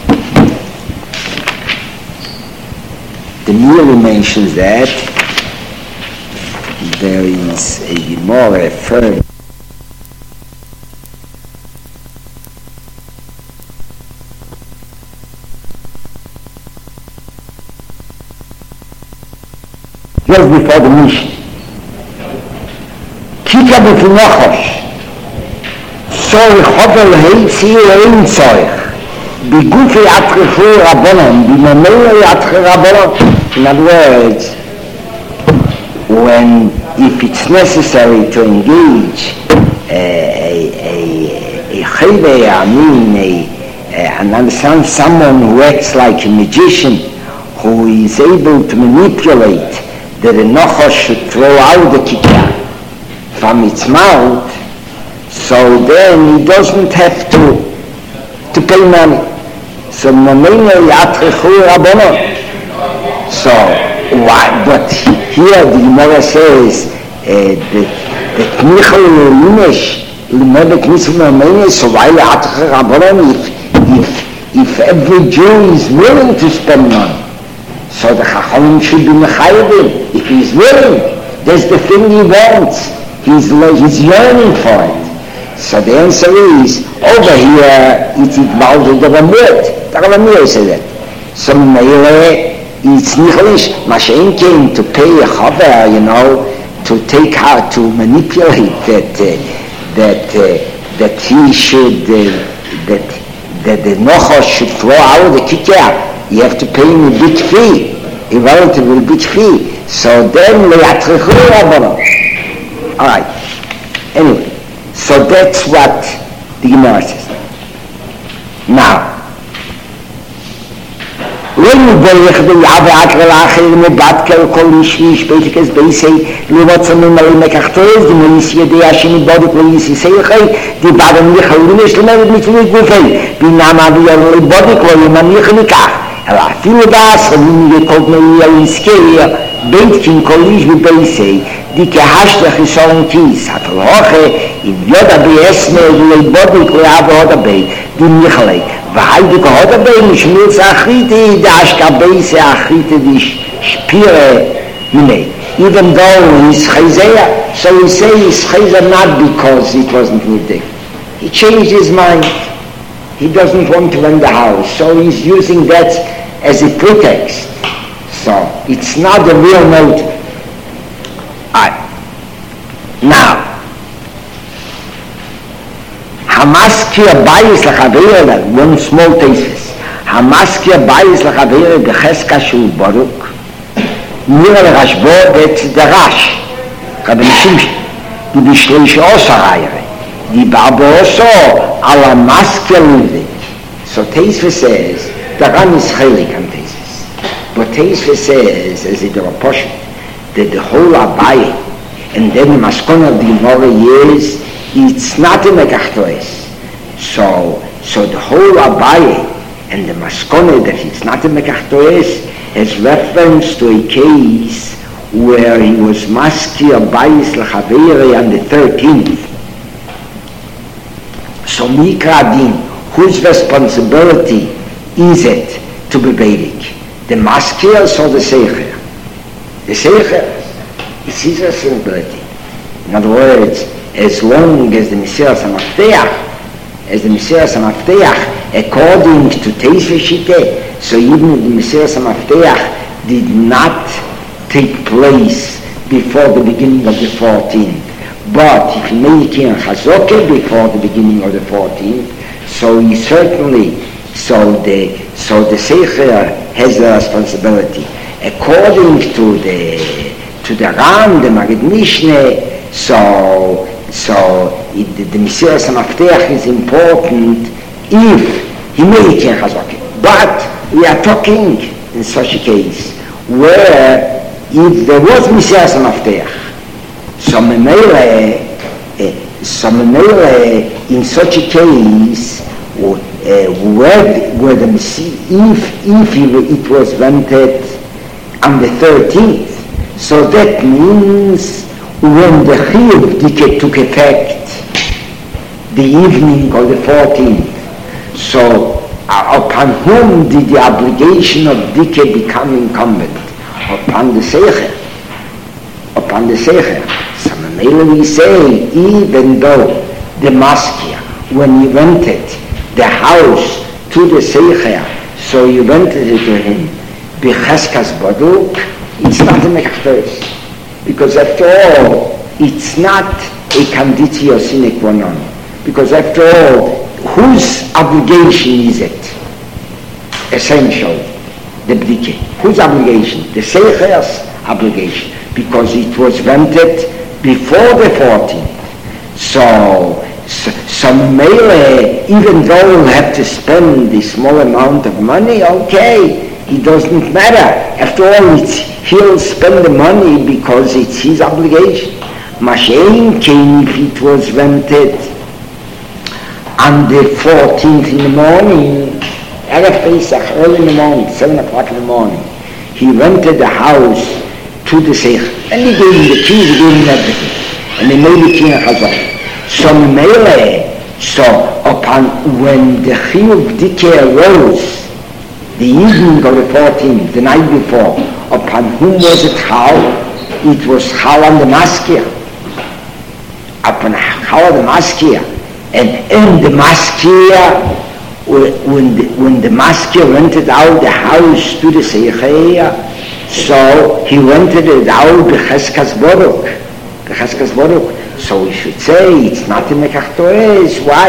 The Miri mentions that there is a Gemara firm. Just before the mission. Kika b'finochosh, sorich hodel heitzi ein sorich, bigufi atrechu rabbonon, b'mamei atrechu rabbonon. In other words, if it's necessary to engage a chayvei, and understand someone who acts like a magician, who is able to manipulate that the Nochosh should throw out the kikah from its mouth, so then he doesn't have to pay money. So so why? But here the Gemara says that so why if every Jew is willing to spend money, so the Chachamim should be mechayavim. If he's willing, that's the thing he wants. He's yearning for it. So the answer is, over here, it involves the Ramut. The Ramut says that. So it's nicholish. Mashen came to pay a chaver, to take out, to manipulate that he should, that the Nochosh should throw out the kikah. You have to pay him a big fee, a relatively big fee. So then, all right. Anyway, so that's what the Gemara says. Now, when you believe the Yahweh Akhir Mebatkel Kol Ishvish Beitikes Beisei Levotzamim Ali Mekachtoes the Melisia de Ashimi Bodik Melisi Seichai the Badam Nichalish Lemed Mitli Gufei Binama Via Bodik Waliman Nichlikach אפילו בעשרים וקוד מליה אינסקיה ביתקין קוליש בבייסי די כהשלח ישורן כיס התלוכה אם יודע ביסמי ולבודיק לעבוד הבי די מיכלי והיידי כהוד הבי משמיץ האחריתי דאשכה בייסי האחריתי די שפירה מיני even though he's chayzeya, so we say he's chayzeya not because it wasn't niddik. He changed his mind. He doesn't want to rent the house, so he's using that as a pretext. So it's not a real motive. Now, Hamaskia bayis l'chaveira, one small thesis. Hamaskia bayis l'chaveira b'cheska shul baruk. Nira l'rashbo, that's the Rash. Rabbi Shimshon. Die b'shleish osa rayre. Die barbo oso ala maskia l'ivdik. So Teisva says, the Ram is chaylik on Teisva. But Teisva says, as it were portion, that the whole Abaye, and then the Maskon of the Gemara is it's not a Mekachtoes. So the whole Abaye and the Maskone that it's not a Mekachtoes has reference to a case where he was Maski Abayis L'Chaveri on the 13th. So Mikra Din, whose responsibility is it to be Beidik? The Maskiers or the Seicher? The Seicher, it's his responsibility. In other words, as long as the Mesiras HaMafteach, according to Teisve Shite, so even the Mesiras HaMafteach did not take place before the beginning of the 14th. But if he made Kiyan Chazoke before the beginning of the 14th, so he certainly, so the Seicher has the responsibility. According to the Ram, the Maggid Mishneh, so the Mesiras HaMafteach is important if he made Kiyan Chazoke. But we are talking in such a case where if there was Mesiras HaMafteach, so in such a case, where the if it was rented on the 13th, so that means when the Chiyuv Dike took effect, the evening of the 14th, so upon whom did the obligation of Dike become incumbent? Upon the Seicher. Upon the Seicher. So we say, even though the Maskia, when he rented the house to the Seicher, so you rented it to him, Becheskas Baduk, it's not a Mekachtoes. Because after all, it's not a conditio sine qua non. Because after all, whose obligation is it? Essential, the Bdike. Whose obligation? The Seicher's obligation. Because it was rented before the 14th. So Mele, even though he'll have to spend a small amount of money, okay, it doesn't matter. After all, he'll spend the money because it's his obligation. Mashein came if it was rented on the 14th in the morning, Erev Pesach, early in the morning, 7 o'clock in the morning. He rented the house to the Seich, and he gave him the keys, he gave him everything. And they made the Kiyan Chazon. So Mele, so upon when the Chiyuv Dike arose, the evening of the 14th, the night before, upon whom was it Chal? It was Chal on the Maskia. Upon Chal on the Maskia. And the Maskia, when the Maskia rented out the house to the Seicher, so he rented it out Becheskas Baruch. Becheskas Baruch. So we should say it's not a Mekachtoes. Why?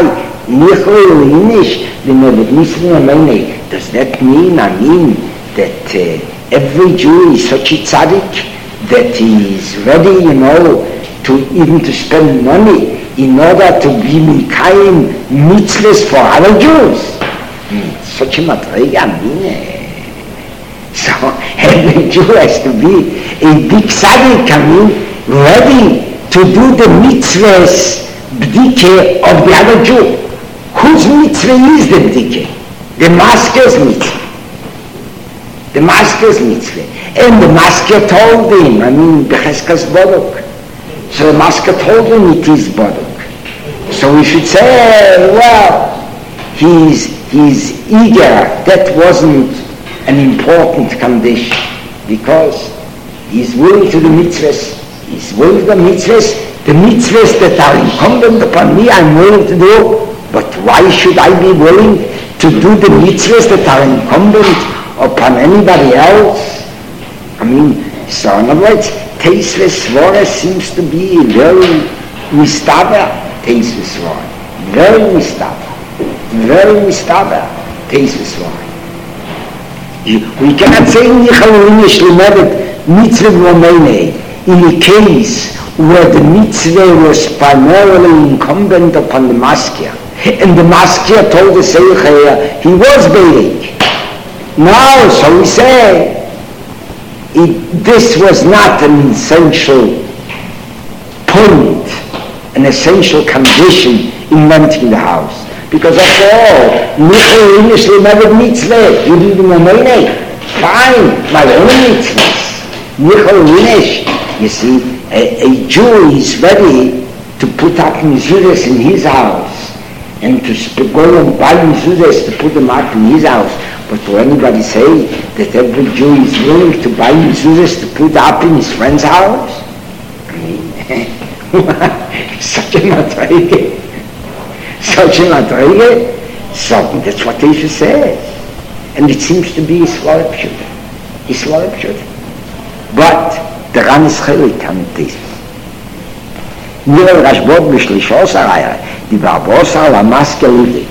Does that mean, that every Jew is such a tzaddik that he is ready, to spend money in order to be mikayim mitzvahs for other Jews? Such a madriga, So every Jew has to be a big tzaddik, ready to do the mitzvahs bdike of the other Jew. Whose mitzvah is the bdike? The Masker's mitzvah. The Masker's mitzvah. And the Masker told him, Becheskas Baruch. So the Masker told him it is Baruch. So we should say, well, he's eager. That wasn't an important condition, because he's willing to do mitzvahs. He's willing to do mitzvahs. The mitzvahs that are incumbent upon me, I'm willing to do. But why should I be willing to do the mitzvahs that are incumbent upon anybody else? So in other words, Teisve Svara seems to be very mistava, Teisve Svara. Very mistava. Very mistava, Teisve Svara. We cannot say mitzvah Romaine in a case where the mitzvah was primarily incumbent upon the Maskia. And the Maskia told the Seicher he was Beidik. Now, so we say, this was not an essential point an essential condition in renting the house. Because after all, Michal initially never mitzvah. You do the Momeine. Fine, my own mitzvahs. Michal Inish. You see, a Jew is ready to put up mezuzahs in his house and to go and buy mezuzahs to put them up in his house. But will anybody say that every Jew is willing to buy mezuzahs to put up in his friend's house? I mean, such a matrege. Such a matrege. So that's what Teisha says. And it seems to be Yisrael Pshuta. Yisrael Pshuta. But the Ran is chelik on Teisha. Nira Rashbot b'Shlishos Araya, die Barbosa la Maske Lidik.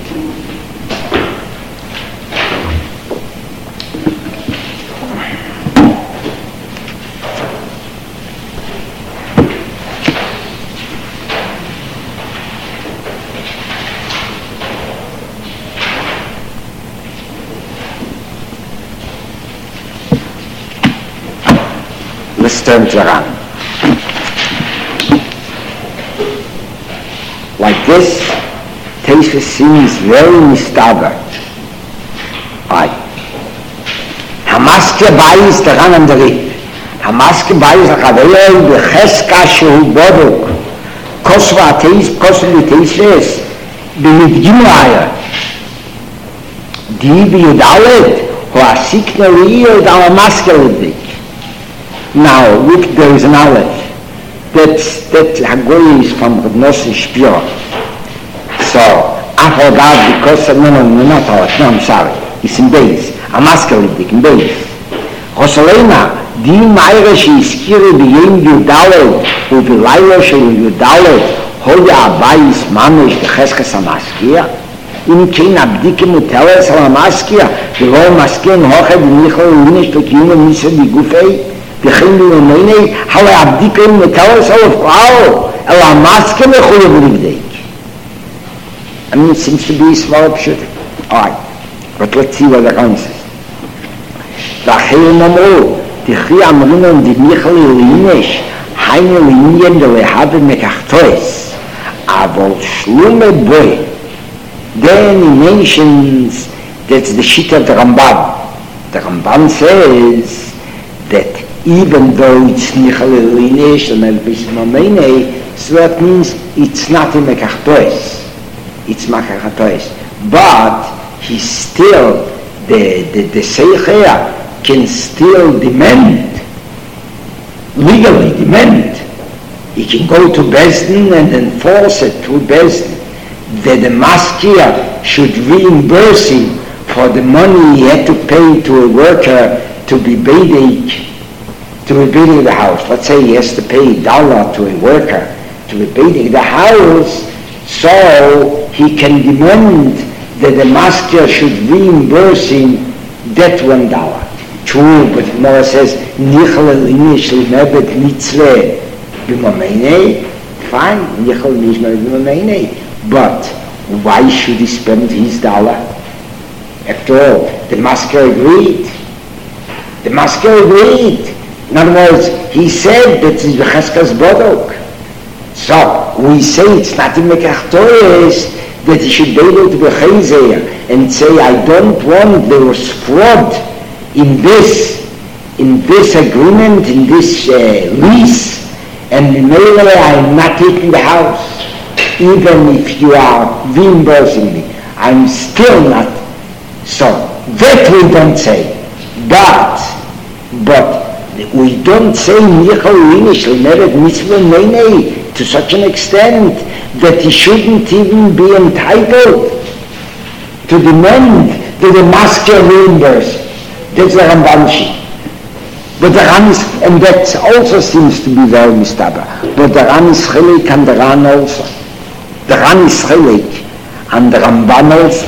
Let's turn to Ran. Like this, Teisha seems very mistaber. Right. Hamaske Bayis the Ran and the Rip. Hamaske Bayis the Chavelel the Cheska Shehu Boduk. Kosva Teisha B'Midgimu Aya. Di B'Yudalet Ho Asikna Liyo Dama Maske Lidik. Now, look, there is an Aleph. That Hagoy is from Nossi Shpira. So, I forgot because, no, not Aleph, no, I'm sorry. It's in Beis. Amaskalidik, in Beis. Rosalena, di Meire Sheiskiri B'Yim Yudalet, U'Bilayla Shei Yudalet, Hoya Abayis Mamish B'Cheskas Amaskia, Im Kein Abdike Muteles Amaskia, V'Lo Maskia N'Hoche B'Michol U'Inish B'Kiyum Nisa B'Gufei, B'Chim B'Yomeini, How Abdike Muteles Amaskia, Ela Maskia B'Chol B'Rigdeik. I mean, it seems to be Yisrael Pshuta. All right, but let's see what the Ran says. V'Acherim Amru, Tichi Amrinon Di Michal U'Inish, Hainu L'Inyen D'Lehabe Mekachtois, Avol Shlume Boy. Then he mentions that's the sheet of the Ramban. The Ramban says that even though it's Michal U'Inish and Elvis Momeine, so that means it's not in Mekachtois. It's Mekachtois. But he's still, the Seichea can still demand, legally demand. He can go to Bezdin and enforce it through Bezdin that the maskir should reimburse him for the money he had to pay to a worker to be beidik the house. Let's say he has to pay $1 to a worker to be beidik the house, so he can demand that the maskir should reimburse him that $1. True, but Gemara says, Nichal L'Inish L'Mebet Mitzveh B'Momeine. Fine, Nichal L'Inish L'Mebet B'Momeine. But why should he spend his $1? After all, the masker agreed. The masker agreed. In other words, he said that it's B'Cheskas Bodok. So, we say it's not in Mekachtois that he should be able to be Chayzeir and say, I don't want, there was fraud in this agreement, in this lease, and in Mele I'm not taking the house. Even if you are reimbursing me, I'm still not. So, that we don't say. But we don't say Michal U'Inish L'Mebet Mitzvah Meinei to such an extent that he shouldn't even be entitled to demand that the masker reimburse. That's the Ramban sheet. But the Ran is, and that also seems to be very mistaber. But the Ran is chelik and the Ran also. The Ran is chelik and the Ramban also.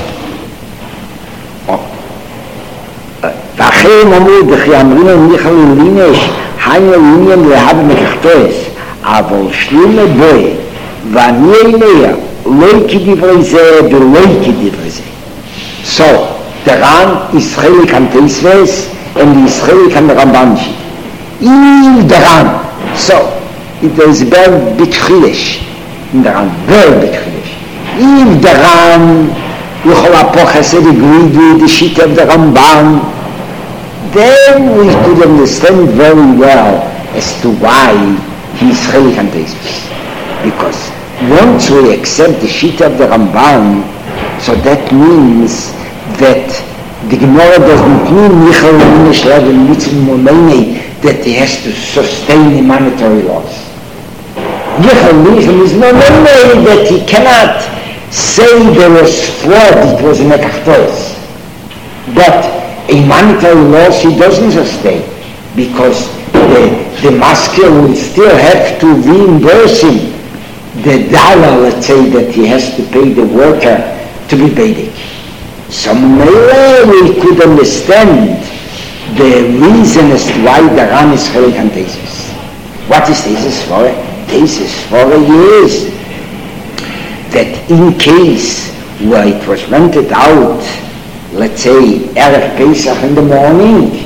ואחרים אמרו, וכי אמרינו מיכל ולינש, היינו לעניין להב מקחתוס, אבל שלומה בוי, ואני אליה, לא כדברי זה ולא כדברי זה. So, the Ran is chelik and Teisves, and is chelik and the Ramban sheet. In the Ran, so, there is a very big chilish. in der Ran, very big Chiddush. If the Ran, Yuchol HaPoches agreed with the sheet of the Ramban, then we could understand very well as to why he is Chelik and Teisus. Because once we accept the sheet of the Ramban, so that means that the Gemara doesn't mean Michal Minish Level Mitzvah Momene, that he has to sustain the monetary laws. Michal Minish is Momene, that he cannot say there was fraud, it was an ekachtos. But a monetary loss he doesn't sustain, because the masker will still have to reimburse him the dollar, let's say, that he has to pay the worker to be baiting. So maybe we could understand the reason as to why the Ran is Chelik and Teisus. What is Teisus for? Teisus for is that in case where it was rented out, let's say Erev Pesach in the morning,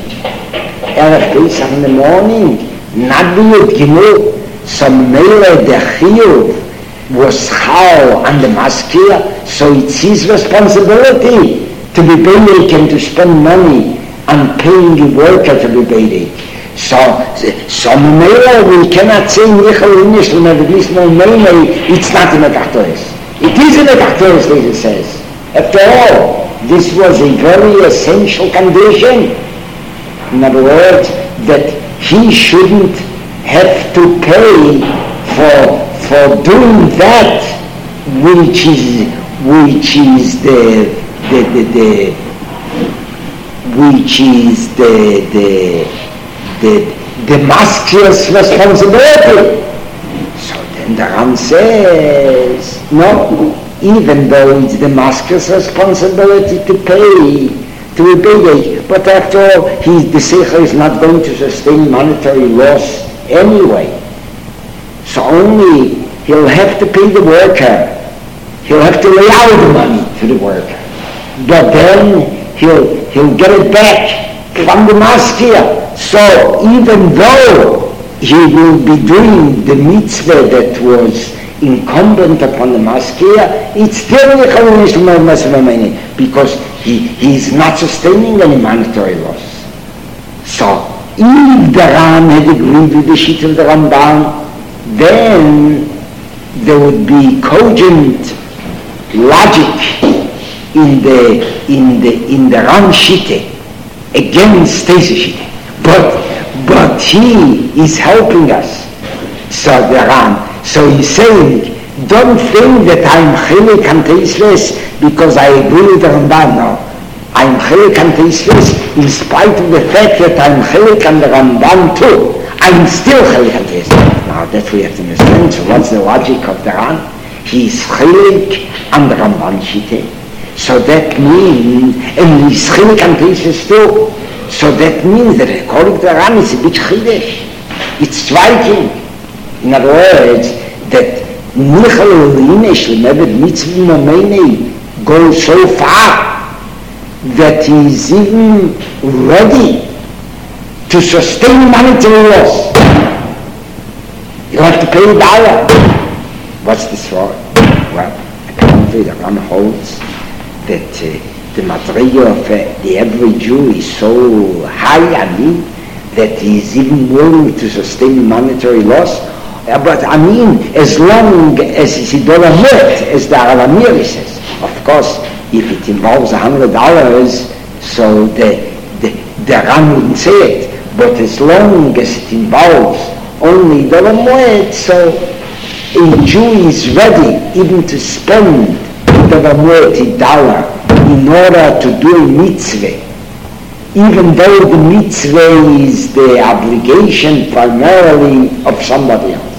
not be it Gimel, so maybe the Chiyuv was Chal and the Maskir, so it's his responsibility to be bailing and to spend money on paying the worker to be bailing. So Mela, we cannot say it's not in a Kachtoris. It is in a Kachtoris, as it says. After all, this was a very essential condition. In other words, that he shouldn't have to pay for doing that which is the master's responsibility. So then the Ram says, no, even though it's the master's responsibility to pay, to repay, but after all, the Seicher is not going to sustain monetary loss anyway. So only he'll have to pay the worker. He'll have to lay out the money to the worker. But then he'll get it back from the masker. So even though he will be doing the mitzvah that was incumbent upon the masker, it's still because he is not sustaining any monetary loss. So if the Ram had agreed with the sheet of the Ramban, then there would be cogent logic in the Ram Shite against Teisus Shite. But he is helping us. So the Ram, so he's saying, don't think that I'm Chelik and Teisus because I agree with the Ramban. No, I'm Chelik and Teisus in spite of the fact that I'm Chelik and the Ramban too. I'm still Chelik and Teisus. Now that we have to understand. So what's the logic of the Ram? He's Chelik and the Ramban Shite. So that means, and he's Chelik and Teisus too. So that means that according to the Ram, it's a big Chiddush. It's striking. In other words, that Michal Ulinesh Lemevet Mitzvah Momene goes so far that he is even ready to sustain monetary loss. You have to pay $1. What's this for? Well, apparently the Ram holds that the madriga of the every Jew is so high, that he is even willing to sustain monetary loss. But as long as it's $1, as the Aramiri says. Of course, if it involves $100, so the Ram wouldn't say it. But as long as it involves only $1, so a Jew is ready even to spend $1 in order to do a mitzvah, even though the mitzvah is the obligation primarily of somebody else.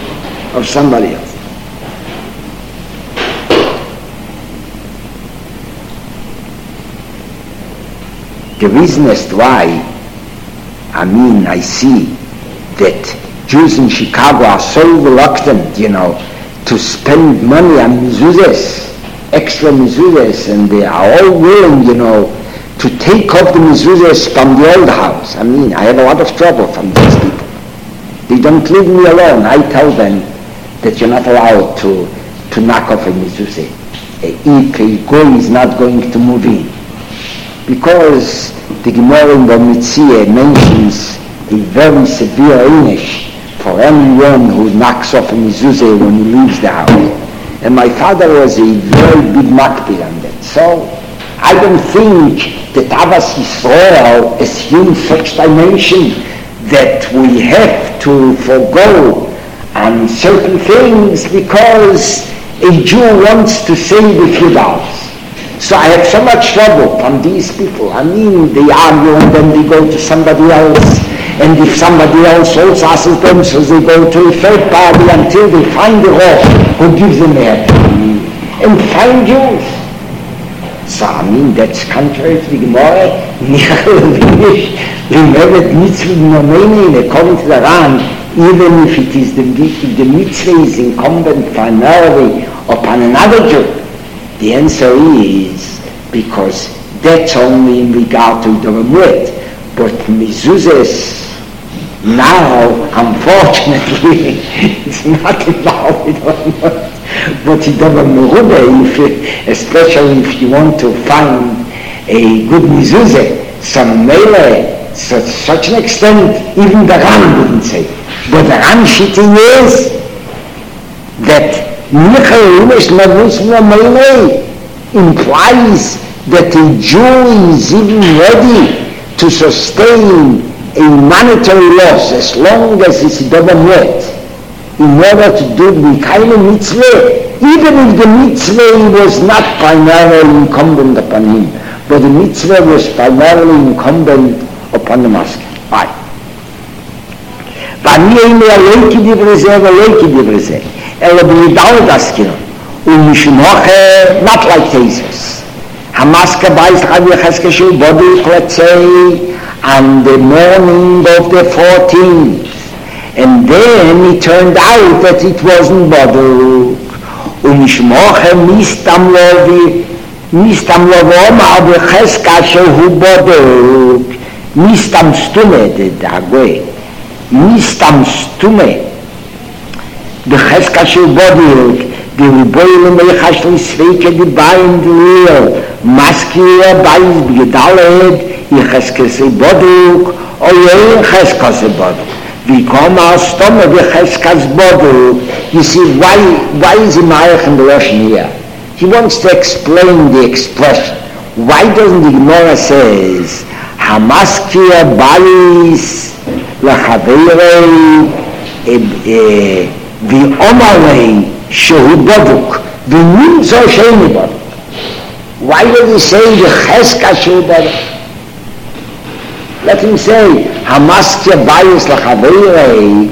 The reason as to why, I see that Jews in Chicago are so reluctant, to spend money on mezuzahs, extra mezuzahs, and they are all willing, to take off the mezuzahs from the old house. I have a lot of trouble from these people. They don't leave me alone. I tell them that you're not allowed to knock off a mezuzah if a goy is not going to move in. Because the Gemara in the Mitzvah mentions a very severe Einish for anyone who knocks off a mezuzah when he leaves the house. And my father was a very big makpid on that. So I don't think that Avas Yisrael assumes such dimension that we have to forego on certain things because a Jew wants to save a few dollars. So I have so much trouble from these people. I mean, they argue and then they go to somebody else. And if somebody else also asks them, so they go to a third party until they find the Rosh who gives them a and find Jews. So I mean, that's contrary to the Gemara. According to the Ran, even if it is the mitzvah is incumbent primarily upon another Jew, the answer is because that's only in regard to the Ramuet. But mezuzahs now, unfortunately, it's not involved with Ramuet. But it doesn't, especially if you want to find a good mezuzah, some mele, such an extent, even the Ran wouldn't say. But the Ran shitty is that implies that a Jew is even ready to sustain a monetary loss as long as it's dominant in order to do the kind of mitzvah, even if the mitzvah was not primarily incumbent upon him, but the mitzvah was primarily incumbent upon the master. Right. Not like Jesus. Hamaska buys Chavi body, let's say, on the morning of the 14th. And then it turned out that it wasn't Baduk. Mistam Lovoma B'Cheska Shehu Baduk. Mistam Stume, the Dagwe. Mistam Stume. B'Cheska Shehu Baduk. The Riboyle Meichashli Sveike the Bain the Leo. Maskir Bain B'Gedaled. Yecheska Se Baduk. Or Yecheska Se Baduk. You see, why is he Marech in the Russian here? He wants to explain the expression. Why doesn't the Gemara says, Hamaskia Balis Lachaveirei V'omarei Shehu Baduk V'nimzo Shehu Baduk? Why does he say Yecheska Shehu Baduk? Let him say, Hamaskia Bayis Lachaveirei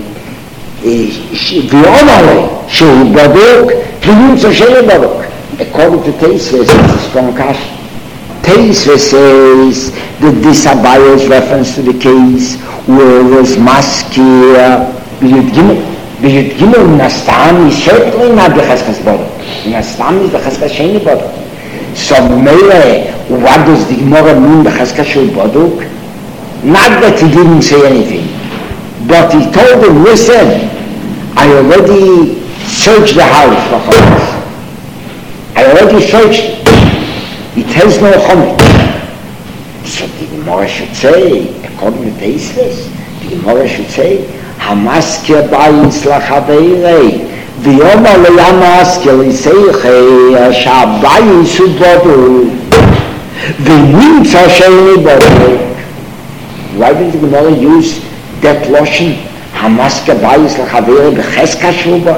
V'omarei Shehu Baduk V'nimzo Shehu Baduk. According to Teisve, it's a strong cash. Teisve says that this Abaya's reference to the case where it was Maskia B'Yud Gimel Nastam is certainly not the Cheskas Baduk. Nastam is the Cheskas Shehu Baduk. So Mele, what does the Gemara mean the Cheskas Shehu Baduk? Not that he didn't say anything, but he told them, listen, I already searched the house for chometz. I already searched it. It has no chometz. So the Gemara should say, according to Teisves, the Gemara should say, Hamaskia Bayis Lachaveirei V'yomar Le'yamaskia L'seichei Sha'bayis U'bodu V'nimtza She'eni Bodu. Why didn't the Gemara use that lotion? Hamaska Bayis Lachaveirei B'Cheska Shuba.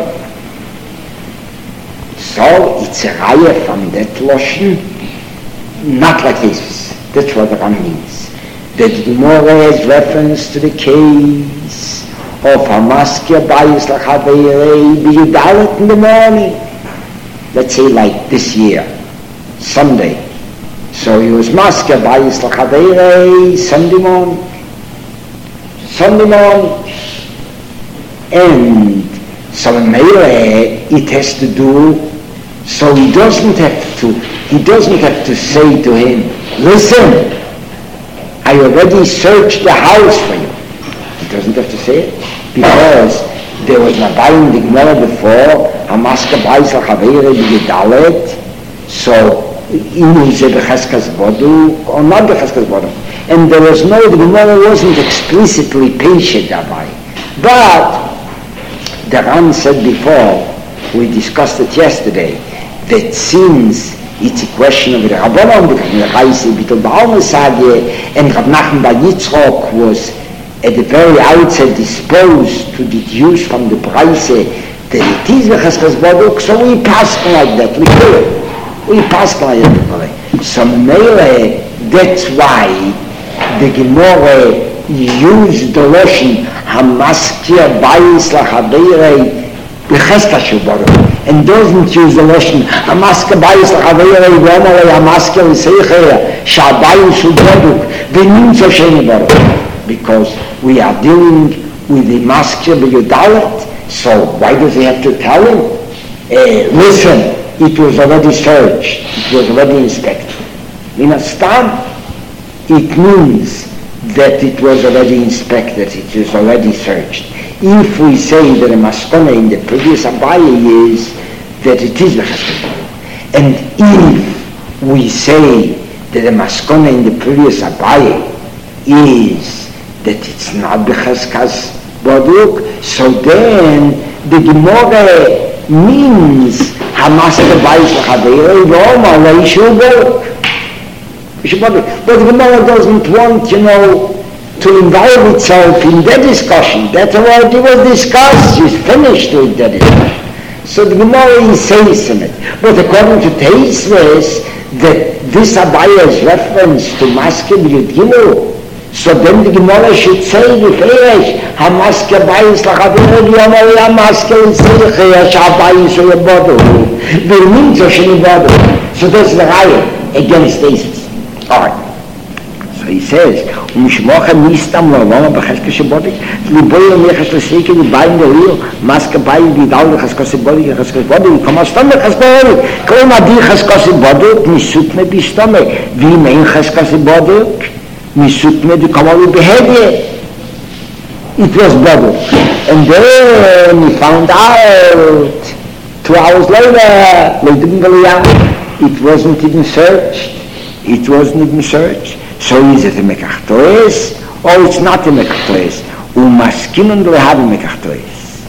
So it's a raya from that lotion, not like this. That's what the Ram means. That the Gemara has reference to the case of Hamaska Bayis Lachaveirei B'Yudalet in the morning. Let's say like this year, Sunday. So he was Masker Bayis Lachaveirei Sunday morning. And so it has to do, so he doesn't have to say to him, listen, I already searched the house for you. He doesn't have to say it, because there was Nabai in the Gemara before, Hamaska Baisal Chaveire B'Gedalet, so Inu Ze B'Cheskas Bodu, or not B'Cheskas Bodu. And there was no, the Gemara wasn't explicitly patient dabei. But the Ran said before, we discussed it yesterday, that since it's a question of the Rabbanon, the Chaisi B'Tol Ba'al Mesagye, and Rav Nachman Bar Yitzchok was at the very outset disposed to deduce from the Braise that it is B'Cheskas Boduk, so we passed like that, we passed like that. So Mele, that's why the Gemara used the Lashon Hamaskir Bayis Lachabeirei B'Cheskas Boduk, and doesn't use the Lashon Hamaskir Bayis Lachabeirei V'Omalei Hamaskir L'Seichei Sha'Bayis Boduk V'Nimtzo Sheni Boduk, because we are dealing with the Maskir B'Yodalet. So why does he have to tell him? Listen, it was already searched, it was already inspected. In a stam, it means that it was already inspected, it was already searched. If we say that a maskona in the previous Abaye is that it is the Cheskas, and if we say that a maskona in the previous Abaye is that it's not the Cheskas Boduk, so then the Gemara means Hamaskir Bayis Lachabeirei V'Omalei Boduk. But the Gemara doesn't want, to involve itself in that discussion. That already was discussed, it's finished with that discussion. So the Gemara insists in it. But according to Teisves, that this Abaye's reference to Maskir B'Yud Gimel, so then the Gemara should say, Hamaskir Bayis Lachabeirei V'Omalei Hamaskir L'Seichei Sha'Bayis Boduk V'Nimtzo Sheni Boduk. So that's the Raya against Teisves. All right. So he says, Umishmocha Nistam Loloma B'Cheskas Boduk Liboy L'Cheskas L'Seichei L'Bayim L'Rio Maskir Bayis L'Gidal L'Cheskas Boduk L'Cheskas Boduk L'Komastom L'Cheskas Boduk Kol Adi Cheskas Boduk Nisutme B'Stome V'Im Ein Cheskas Boduk Nisutme D'Komalu Behedye. It was Boduk. And then he found out 2 hours later, it wasn't even searched. It wasn't even searched. So is it a Mekachtoes or it's not a Mekachtoes? Umaskinon lehav Mekachtoes.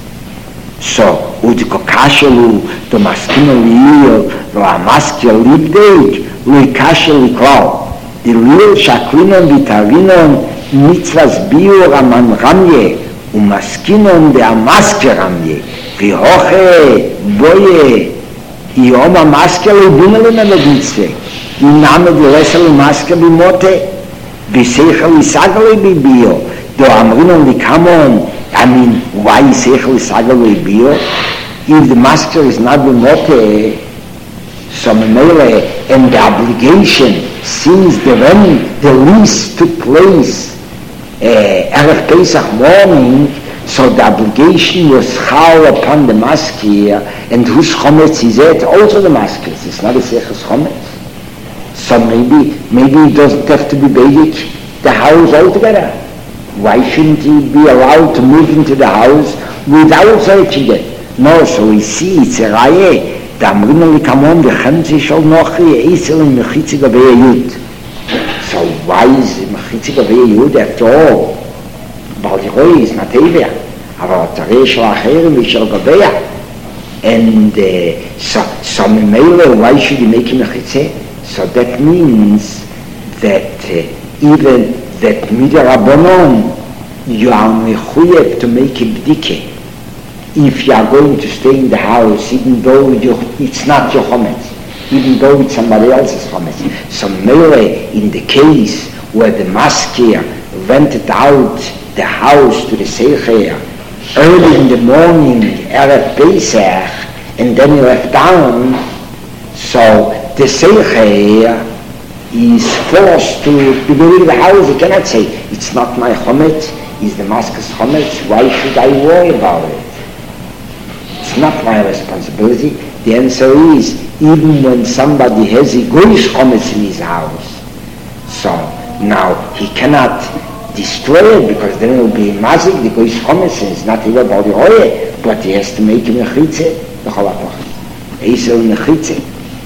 So, udikokashelu to maskinon liyo la maskir libdeit luikashel liklal. The real shaklinon vitavinon mitzvahs bio raman ramye umaskinon de amaskir ramye vihoche boye ioma maskir libinelin ameditze iname di lesel maskir bimote visechel isagale bibio do amrinon likamon. I mean, why isechel isagale bibio? If the maskir is not bimote, so memele and the obligation since when the lease took place Erev Pesach morning, so the obligation was chal upon the maskir, and whose chometz is it? Also the maskir. It's not a seches chometz. So maybe it doesn't have to be basic the house altogether. Why shouldn't he be allowed to move into the house without searching it? No, so we see it's a raye. Da amrinon likamon v'chemtzi shol nochi eisel in mechitzi gavei yud. So why is mechitzi gavei yud after all? Baldiroi is not Eivia, aber tarei shel acherim v'shel gavei. And so memele, why should you make him mechitzi? So that means that even that midrabanon you are mechuyev to make a bdike. If you are going to stay in the house, even though it's not your chometz, even though it's somebody else's chometz. So Mele, in the case where the maskir rented out the house to the Seicher early in the morning, Erev Pesach, and then he left town, so the Seicher is forced to leave the house. He cannot say, it's not my chometz, it's the maskir's chometz, why should I worry about it? It's not my responsibility. The answer is, even when somebody has a goyish chometz in his house, so now he cannot destroy it, because then it will be mazik, the goy's chometz, and it's not even about the oil, but he has to make him a chitze, the cholapach. Eisel mechitze.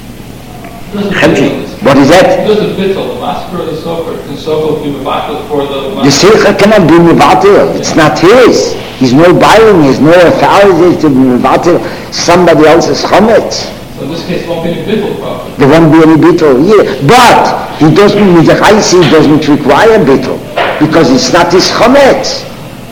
What is that? Does the bittul, the massacre of the sofer, can sofer be mevatel for the... The seicha cannot be mevatel. It's not his. He's no buying. He's no authority to be mevatel somebody else's chometz. So in this case, there won't be any bittul problem. There won't be any bittul. Yeah, but he doesn't. He doesn't require bittul because it's not his chometz.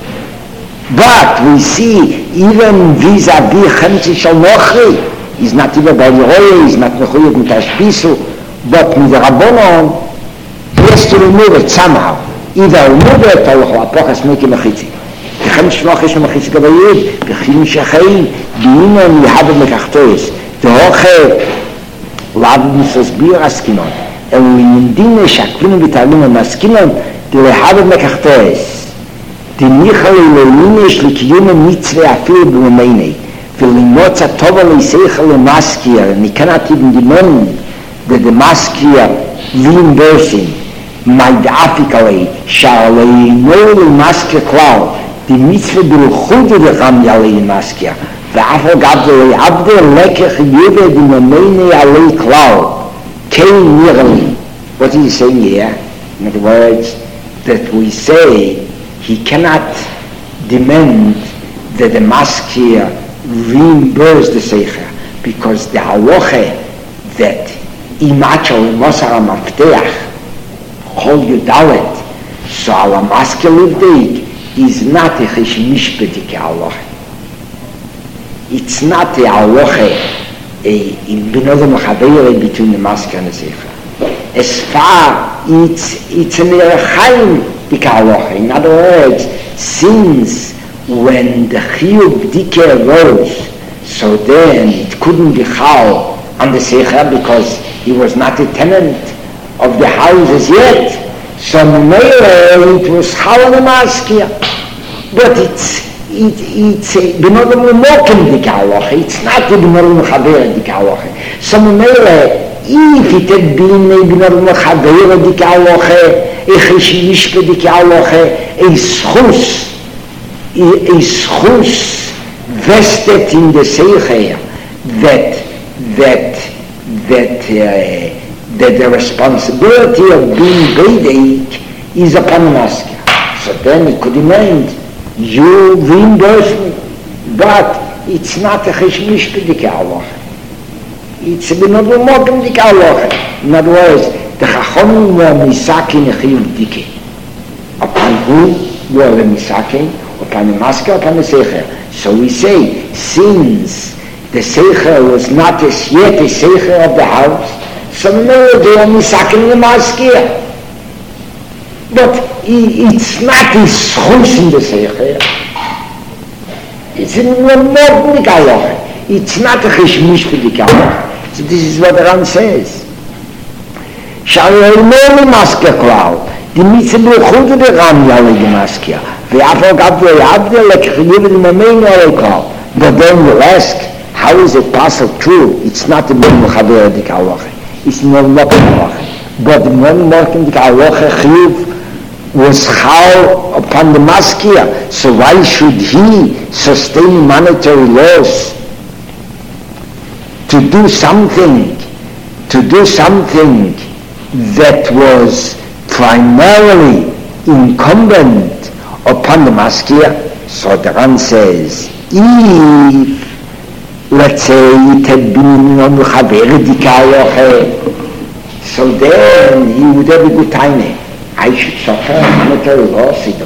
But we see even vis-a-vis chemtzi shel nochri, he's not even by the oil. He's not mechuyev mit hashpisu. But with the Rabbanon, he has to remove it somehow. Either remove it or Apochas make him a chitzi. Bechem shloch יש לו מחיצי גבוהים, בכלים שחיים, ביינון יהב מקחתויס. דהוכה לאו מססביר הסקינון. אלו ינדינה שקלנו ותעלנו מהסקינון, דלהב מקחתויס. דניחה לאלוהיניש לקיום המצווה אפילו בממני. ולמוץ הטובה להיסייך למסקיר, אני cannot even demand that the maskir reimbursing ma'id'afikally shall no maskir klal the mitzvah bilchudu v'cham yalei maskir v'afal gabdei abdei lekech yuved imamene alei klal kein nirali. What is he saying here? In other words, that we say he cannot demand that the maskir reimburse the seicher because the halacha that imacho mosar mafteach chol yudalet so ala maskil livdeik is not a chesh mishpeti ke halacha. It's not a halacha in benodem chaveire between the maskil and the sefer. As far it's an erchaim ke halacha. In other words, since when the chiyuv dike arose, so then it couldn't be chal on the seicher because he was not a tenant of the house as yet. So it was chal on the maskir. But it's benodem lemokim dik halacha. It's not the benodem lechaver dik halacha. So if it had been a benodem lechaver dik halacha, a chesh mishpeh dik halacha, a schus vested in the seicher that the responsibility of being Beideik is upon the masker. So then he could demand, you reimburse me, but it's not a chesh mishpeh dik halacha. It's a benodem mokim dik halacha. In other words, the chachomim were misakin chiyuv dike. Upon who were the misakin? Upon the masker, upon the seicher. So we say, since the seicher was not as yet a seicher of the house, so no, they are misakin the masker. But it's not his schus in the seicher. It's in the modnik halacha. It's not a chesh mishpeh dik halacha. So this is what the Ran says. Shall you know the masker klal? The mitzvah b'chudu the Ram yalei the masker. V'afal gabdei abdei lekech yuved imamene alei klal. But then you'll ask, how is it possible? True, it's not the benodem lechaver dik halacha. It's not mokim halacha. But the mokim dik halacha chiyuv was chal upon the maskir, so why should he sustain monetary loss to do something that was primarily incumbent upon the maskir? So the Ran says, if let's say it had been on the chaver dik halacha, so then he would have a good time. I should suffer monetary loss in the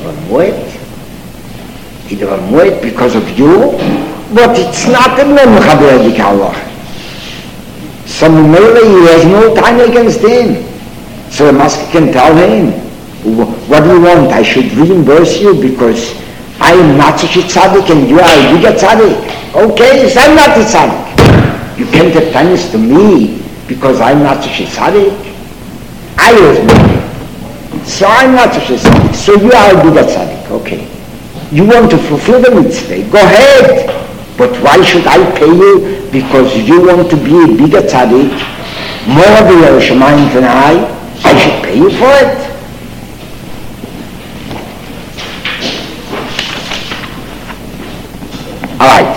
Ramuet because of you, but it's not a non-chaver dik halacha. So he has no time against him. So the master can tell him, what do you want? I should reimburse you because I am not such a tzaddik and you are a bigger tzaddik. Okay, so I'm not a tzaddik. You can't have kindness to me because I'm not such a tzaddik. I was married. So I'm not such a tzaddik. So you are a bigger tzaddik. Okay. You want to fulfill the mitzvah. Go ahead. But why should I pay you? Because you want to be a bigger tzaddik, more of the Yerushalayim than I should pay you for it. Alright.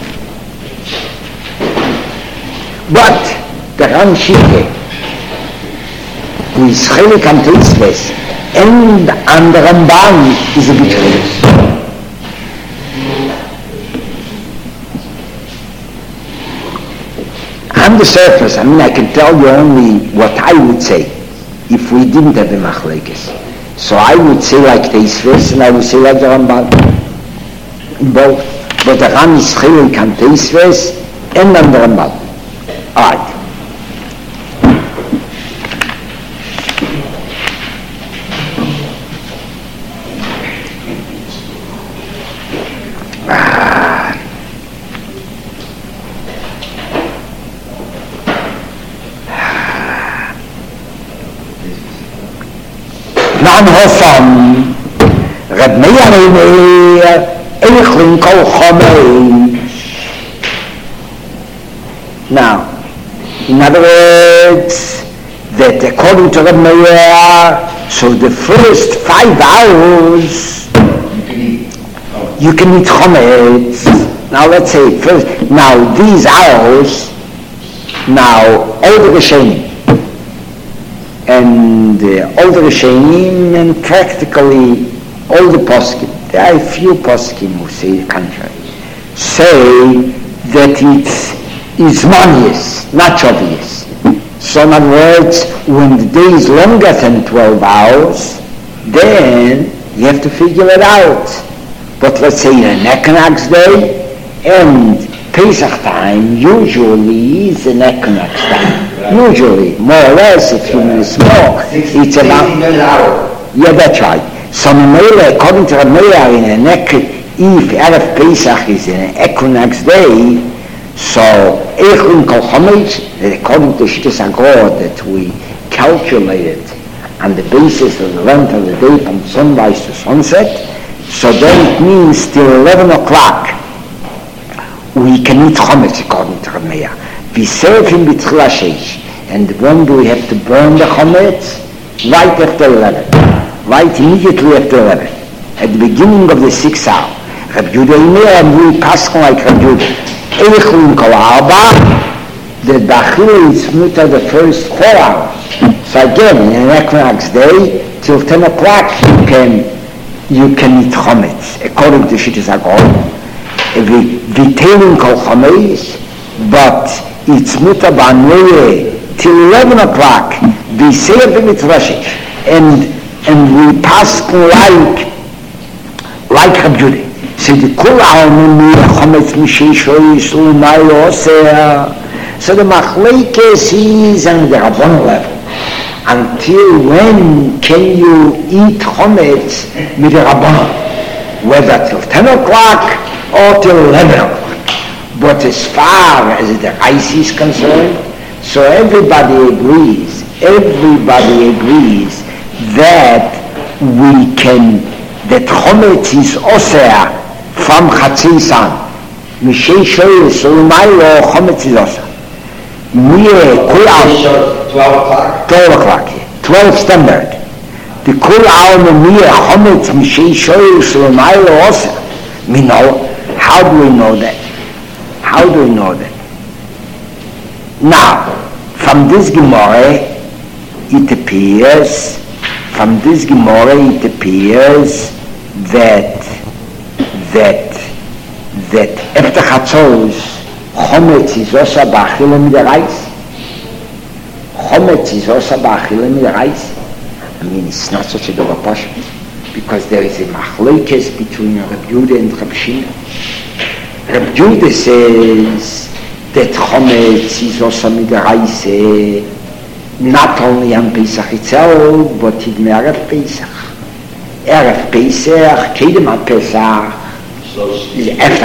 But the Ran Shike, who is Chelik and Teisves, and the Ramban is a bit close. On the surface, I can tell you only what I would say if we didn't have the Machlekes. So I would say like Teisves and I would say like the Ramban. In both. But the Ran is Chelik and Teisves and the Ramban. Alright. Hofam, Reb Meir Eichlin Kol Chomesh. Now, in other words, that according to Reb Meir, so the first 5 hours you can eat chometz. Now let's say first, now these hours, now all the Rishonim, and all the Rishonim and practically all the poskim, there are a few poskim who say the contrary, say that it's Izmanius, not obvious. So in other words, when the day is longer than 12 hours, then you have to figure it out. But let's say an equinox day and Pesach time usually is an equinox time. Usually, more or less, a few minutes more, it's about... Yeah, that's right. So according to Rameh, if Erev Pesach is an equinox day, so Eichlin Kol Chometz, according to Shittas Agor, that we calculated on the basis of the length of the day from sunrise to sunset, so then it means till 11 o'clock we can eat Chometz according to Rameh. We serve him b'tchila sheish, and when do we have to burn the chometz? Right after 11, right immediately after 11, at the beginning of the 6th hour. Reb Yehuda Eimer, and we pass like Reb Yehuda. Eichlin Kol Arba, the bachila is mutar the first 4 hours. So again, in an equinox day, till 10 o'clock you can eat chometz, according to Shittas Agor. V'teilin Kol Chometz, but it's mutar b'anoye till 11 o'clock. We say it with Rashi, and we pass like Reb Yehuda. So the kol almoni chometz misheisho yislu ma'yoseh. So the machlekes is on the Rabbon level. Until when can you eat chometz with the Rabbon? Whether till 10 o'clock or till 11 o'clock. But as far as the ice is concerned, so everybody agrees that we can, that chometz is oseh from Chatzisan. Mishei shoyel solumaylo chometz is oseh. 12 o'clock? 12 o'clock, yeah. 12 standard. The kol alma miyeh chometz mishei shoyel solumaylo oseh. We know. How do we know that? How do we know that? Now, from this Gemara, it appears that after Chatzos, chometz is also b'achila mid'oraisa. Chometz is also b'achila mid'oraisa. I mean, it's not such a double portion, because there is a machlokes between Reb Yehuda and Reb Shimon. Reb Yehuda says that chometz is also mid'oraisa, not only on Pesach itself, but in Erev Pesach. Erev Pesach, Kedem on Pesach, after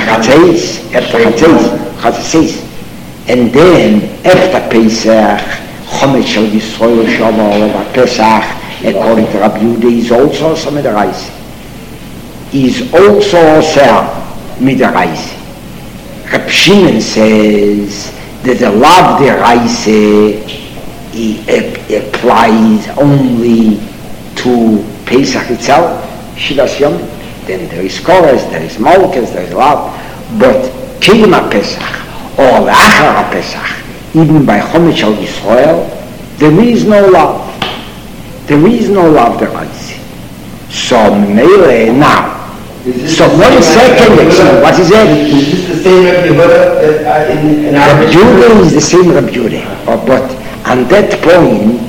Chatzos, and then after Pesach, chometz shall destroy Shama over Pesach, according to Rabbi Yehuda, is also mid'oraisa. Is also mid'oraisa. Reb Shimon says that the lav d'oraisa applies only to Pesach itself, Shilas Yom. Then there is Koros, there is Malkus, there is Lav. But Kidem HaPesach, or Lachar HaPesach, even by Chometz Shel Yisrael, there is no love. There is no love there is. So, now, so 1 second, what is that? Is this the same Rabbi Yehuda in Rabbi Judah is the same Rabbi Judah. But on that point,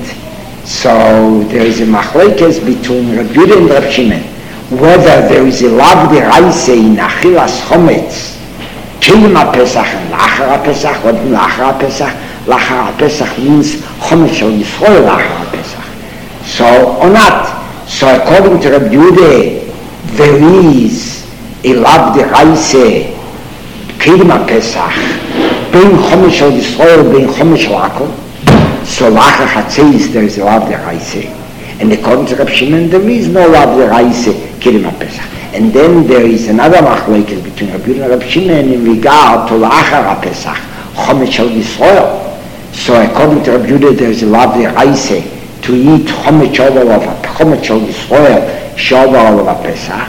so there is a machlekes between Rabbi Judah and Rabbi Shimon, whether there is a lav deraisa in achilas chometz, Kidem HaPesach and Lachar HaPesach. What is Lachar HaPesach? Lachar HaPesach means Chometz Shel Yisrael Lachar HaPesach. So, or not. So according to Rabbi Judah, there is a lav deraisa, Kidem HaPesach, bein Chometz Shel Yisrael, bein Chometz Shel Yaakov. So Lachar HaTzeis, there is a lav deraisa. And according to Rabbi Shimon, there is no lav deraisa, Kidem HaPesach. And then there is another machlekes between Rabbi Judah and Rabbi Shimon in regard to Lachar HaPesach, Chometz Shel Yisrael. So according to Rabbi Judah, there is a lav deraisa to eat Chometz Shel Yisrael, Shavuot of Pesach.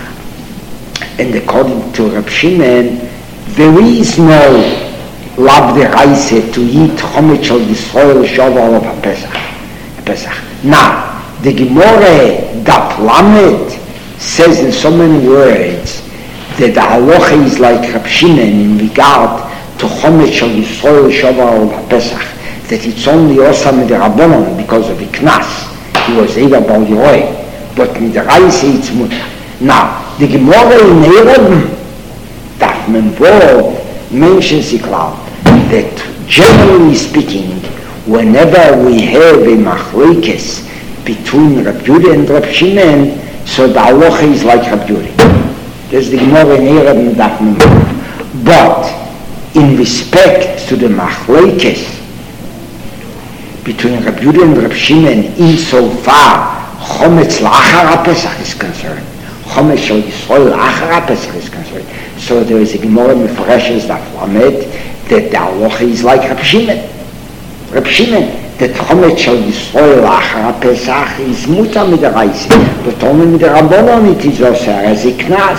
And according to Rabbi Shimon, there is no lav deraisa to eat Chometz Shel Yisrael, Shavuot of Pesach. Now, the Gemara Daf Lamed says in so many words that the halacha is like Rabbi Shimon in regard to Chometz Shel Yisrael, Shavuot of Pesach, that it's only also midrabanan because of the knas. He was Eva Bar Yoel, but midaraisa it's mutar. Now, the Gemara in Ereb Daf Memvov mentions that generally speaking, whenever we have a machlekes between Rabbi Judah and Rabbi Shimon, so the halacha is like Rabbi Judah. There's the Gemara in Ereb Daf Memvov. But in respect to the machlekes between Rabbi Judah and Rabbi Shimon, insofar Chometz Lachar HaPesach is concerned, Chometz Shel Yisrael Lachar HaPesach is concerned. So there is a Gemara Meforeshes Daf Lamed that the halacha is like Rabbi Shimon. Rabbi Shimon, that Chometz Shel Yisrael Lachar HaPesach is mutar midaraisa, but only midrabanan it is also as a knas.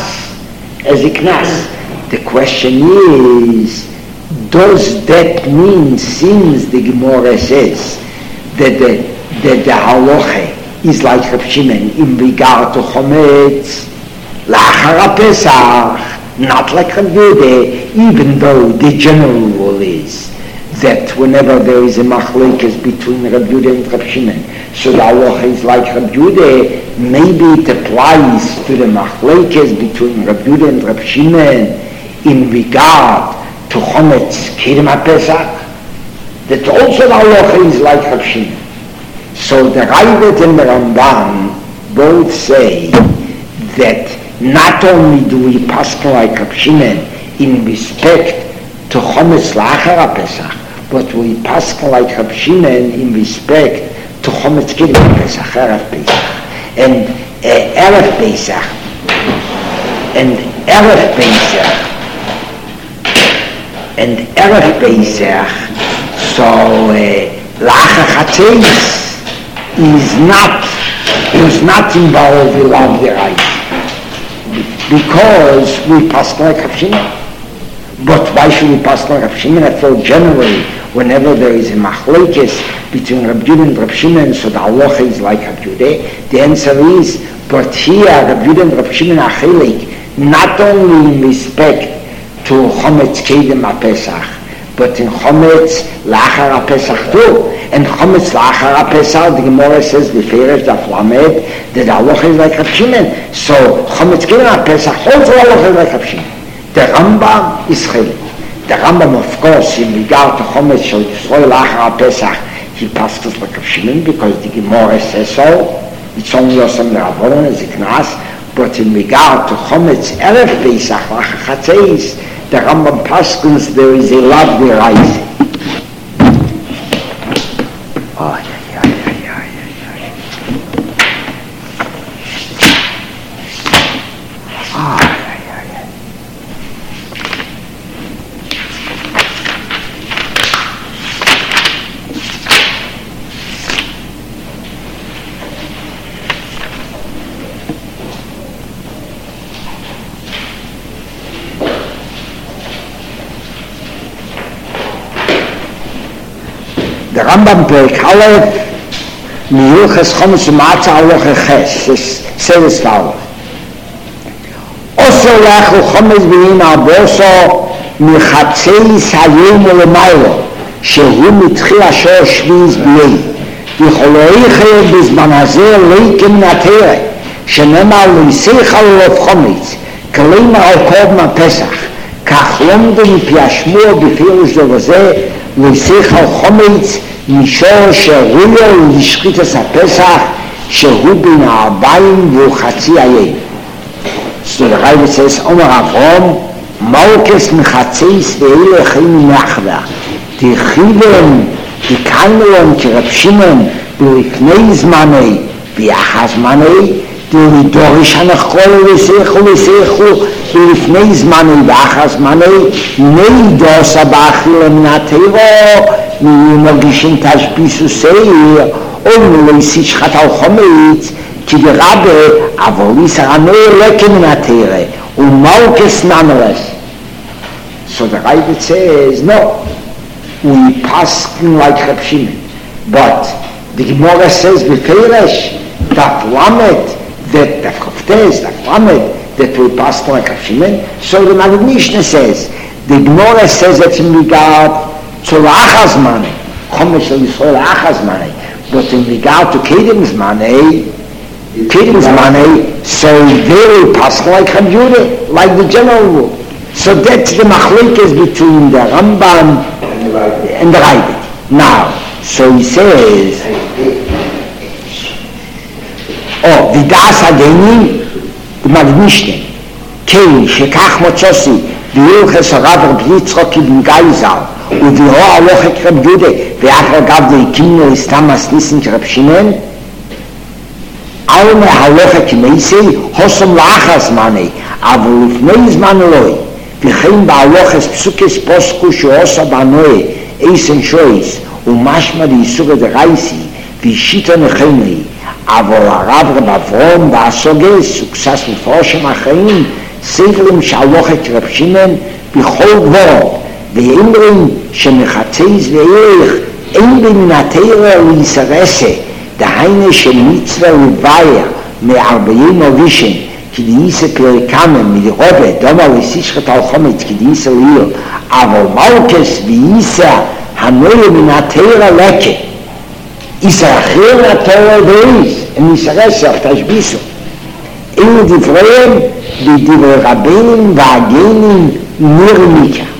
The question is, does that mean, since the Gemara says that the halacha is like Rabbi Shimon in regard to Chometz Lachar HaPesach, not like Rabbi Yehuda, even though the general rule is that whenever there is a machlekes between Rabbi Yehuda and Rabbi Shimon, so the halacha is like Rabbi Yehuda, maybe it applies to the machlekes between Rabbi Yehuda and Rabbi Shimon in regard to Chometz Kidem HaPesach, that also the halacha is like Rabbi Shimon. So the Raavad and the Ramban both say that not only do we paskin like Rabbi Shimon in respect to Chometz Lachar HaPesach, but we paskin like Rabbi Shimon in respect to Chometz Kidem HaPesach, Erev Pesach. And Erev Pesach, so Lachar HaTzeis is not involved in lav deraisa, because we pass like Rabbi Shimon. But why should we pass like Rabbi Shimon? I thought generally, whenever there is a machlekes between Rabbi Judah and Rabbi Shimon, so the halacha is like Rabbi Judah. The answer is, but here Rabbi Judah and Rabbi Shimon are chelik, not only in respect to Chometz Kidem HaPesach, but in Chometz Lachar HaPesach too. And Chometz Lachar HaPesach, the Gemara says, Beferesh Daf Lamed, that the halacha is like Rabbi Shimon. So Chometz Kidem HaPesach also halacha is like Rabbi Shimon. The Rambam is chelik. The Rambam, of course, in regard to Chometz Shel Yisrael Lachar HaPesach, he passes like Rabbi Shimon because the Gemara says so. It's only also the Rabbanon as a knas. But in regard to Chometz Erev Pesach Lachar HaTzeis, the Rambam paskins there is a lav deraisa. Der Rambam פרק א' מיוחס חומץ ומצה הלוך החס, סרס ואלף. עושה לך חומץ ואין הבוסו מחצי סיים ולמיילו, שהוא מתחיל השור שביז ביי. וכולו בזמן הזה לא כמנתרה, שנאמר להיסיך על אלף חומץ, כלימה על קוב מהפסח. כך לומדים מפי השמוע בפירוש דבר זה, להיסיך על חומץ מישור שראוי לשחית את הפסח, שהוא בין הארבעים והוא חצי היום. זאת אומרת, אומר אברהם, מלכס מחצייס ואלה חיים מנחווה. תחיבם, תקנלם כרב שמעון ולפני זמני ואחר זמני, דורש הנחול ולשיחו ולפני זמני ואחר זמני, נדוס הבאכילה מן התירו, מרגישים תשביסו סעיר, או מלויסי שחת על חומץ, כי ברבה, אבל איסר הנוער לקה מן התירה, ומלכס נמלס. So the Ravid says, no, we pass like Reb Shimon. But the Gemara says, Beferesh, that Lamed, that the Koftes, that Lamed, that we pass like Reb Shimon. So the Maggid Mishnah says, the Gemara says that in regard to Achaz Mane, Chomesh Yisrael Achaz Mane, but in regard to Kedem's Mane, so they will pass like Reb Yehuda, like the general rule. So that's the machlokes between the Rambam and the Ravid. Now, so he says, Vidas Agenim, the Maggid Mishnah, Kei, Shekach Motzosi, V'yilches Rav Yitzchok ibn Geizal, U'viho Alochek Reb Yehuda, V'achar Gav Deikimno Istamas Nissen Reb Shimon, Alme Halochek Meisei, Hosom Lachas Mane, Avu Lifnei Zman Eloi, וכן בהלוכס פסוקס פוסקו שעושה בנוי איסן שויס ומשמע דיסוגה דרייסי וישיטה נחמי אבל הרב רב אברהם והסוגס וקסס מפורשם החיים ספרים שהלוכת רב שמעון בכל גבור ואמרים שמחצייס ואיך אין במנתרה להיסרסה דהיינה של מצווה ובעיה מארבעים הראשון כי דייסה פרקאמן מלרובה דומה לסישחת על חומץ כי דייסה ליר אבל מלכס וייסה הנויה מן התירה לקה איסה אחר מהתירה דייס הם ניסרסה תשביסו אלו דבריהם בדברי רבנים והגנים נרמיקה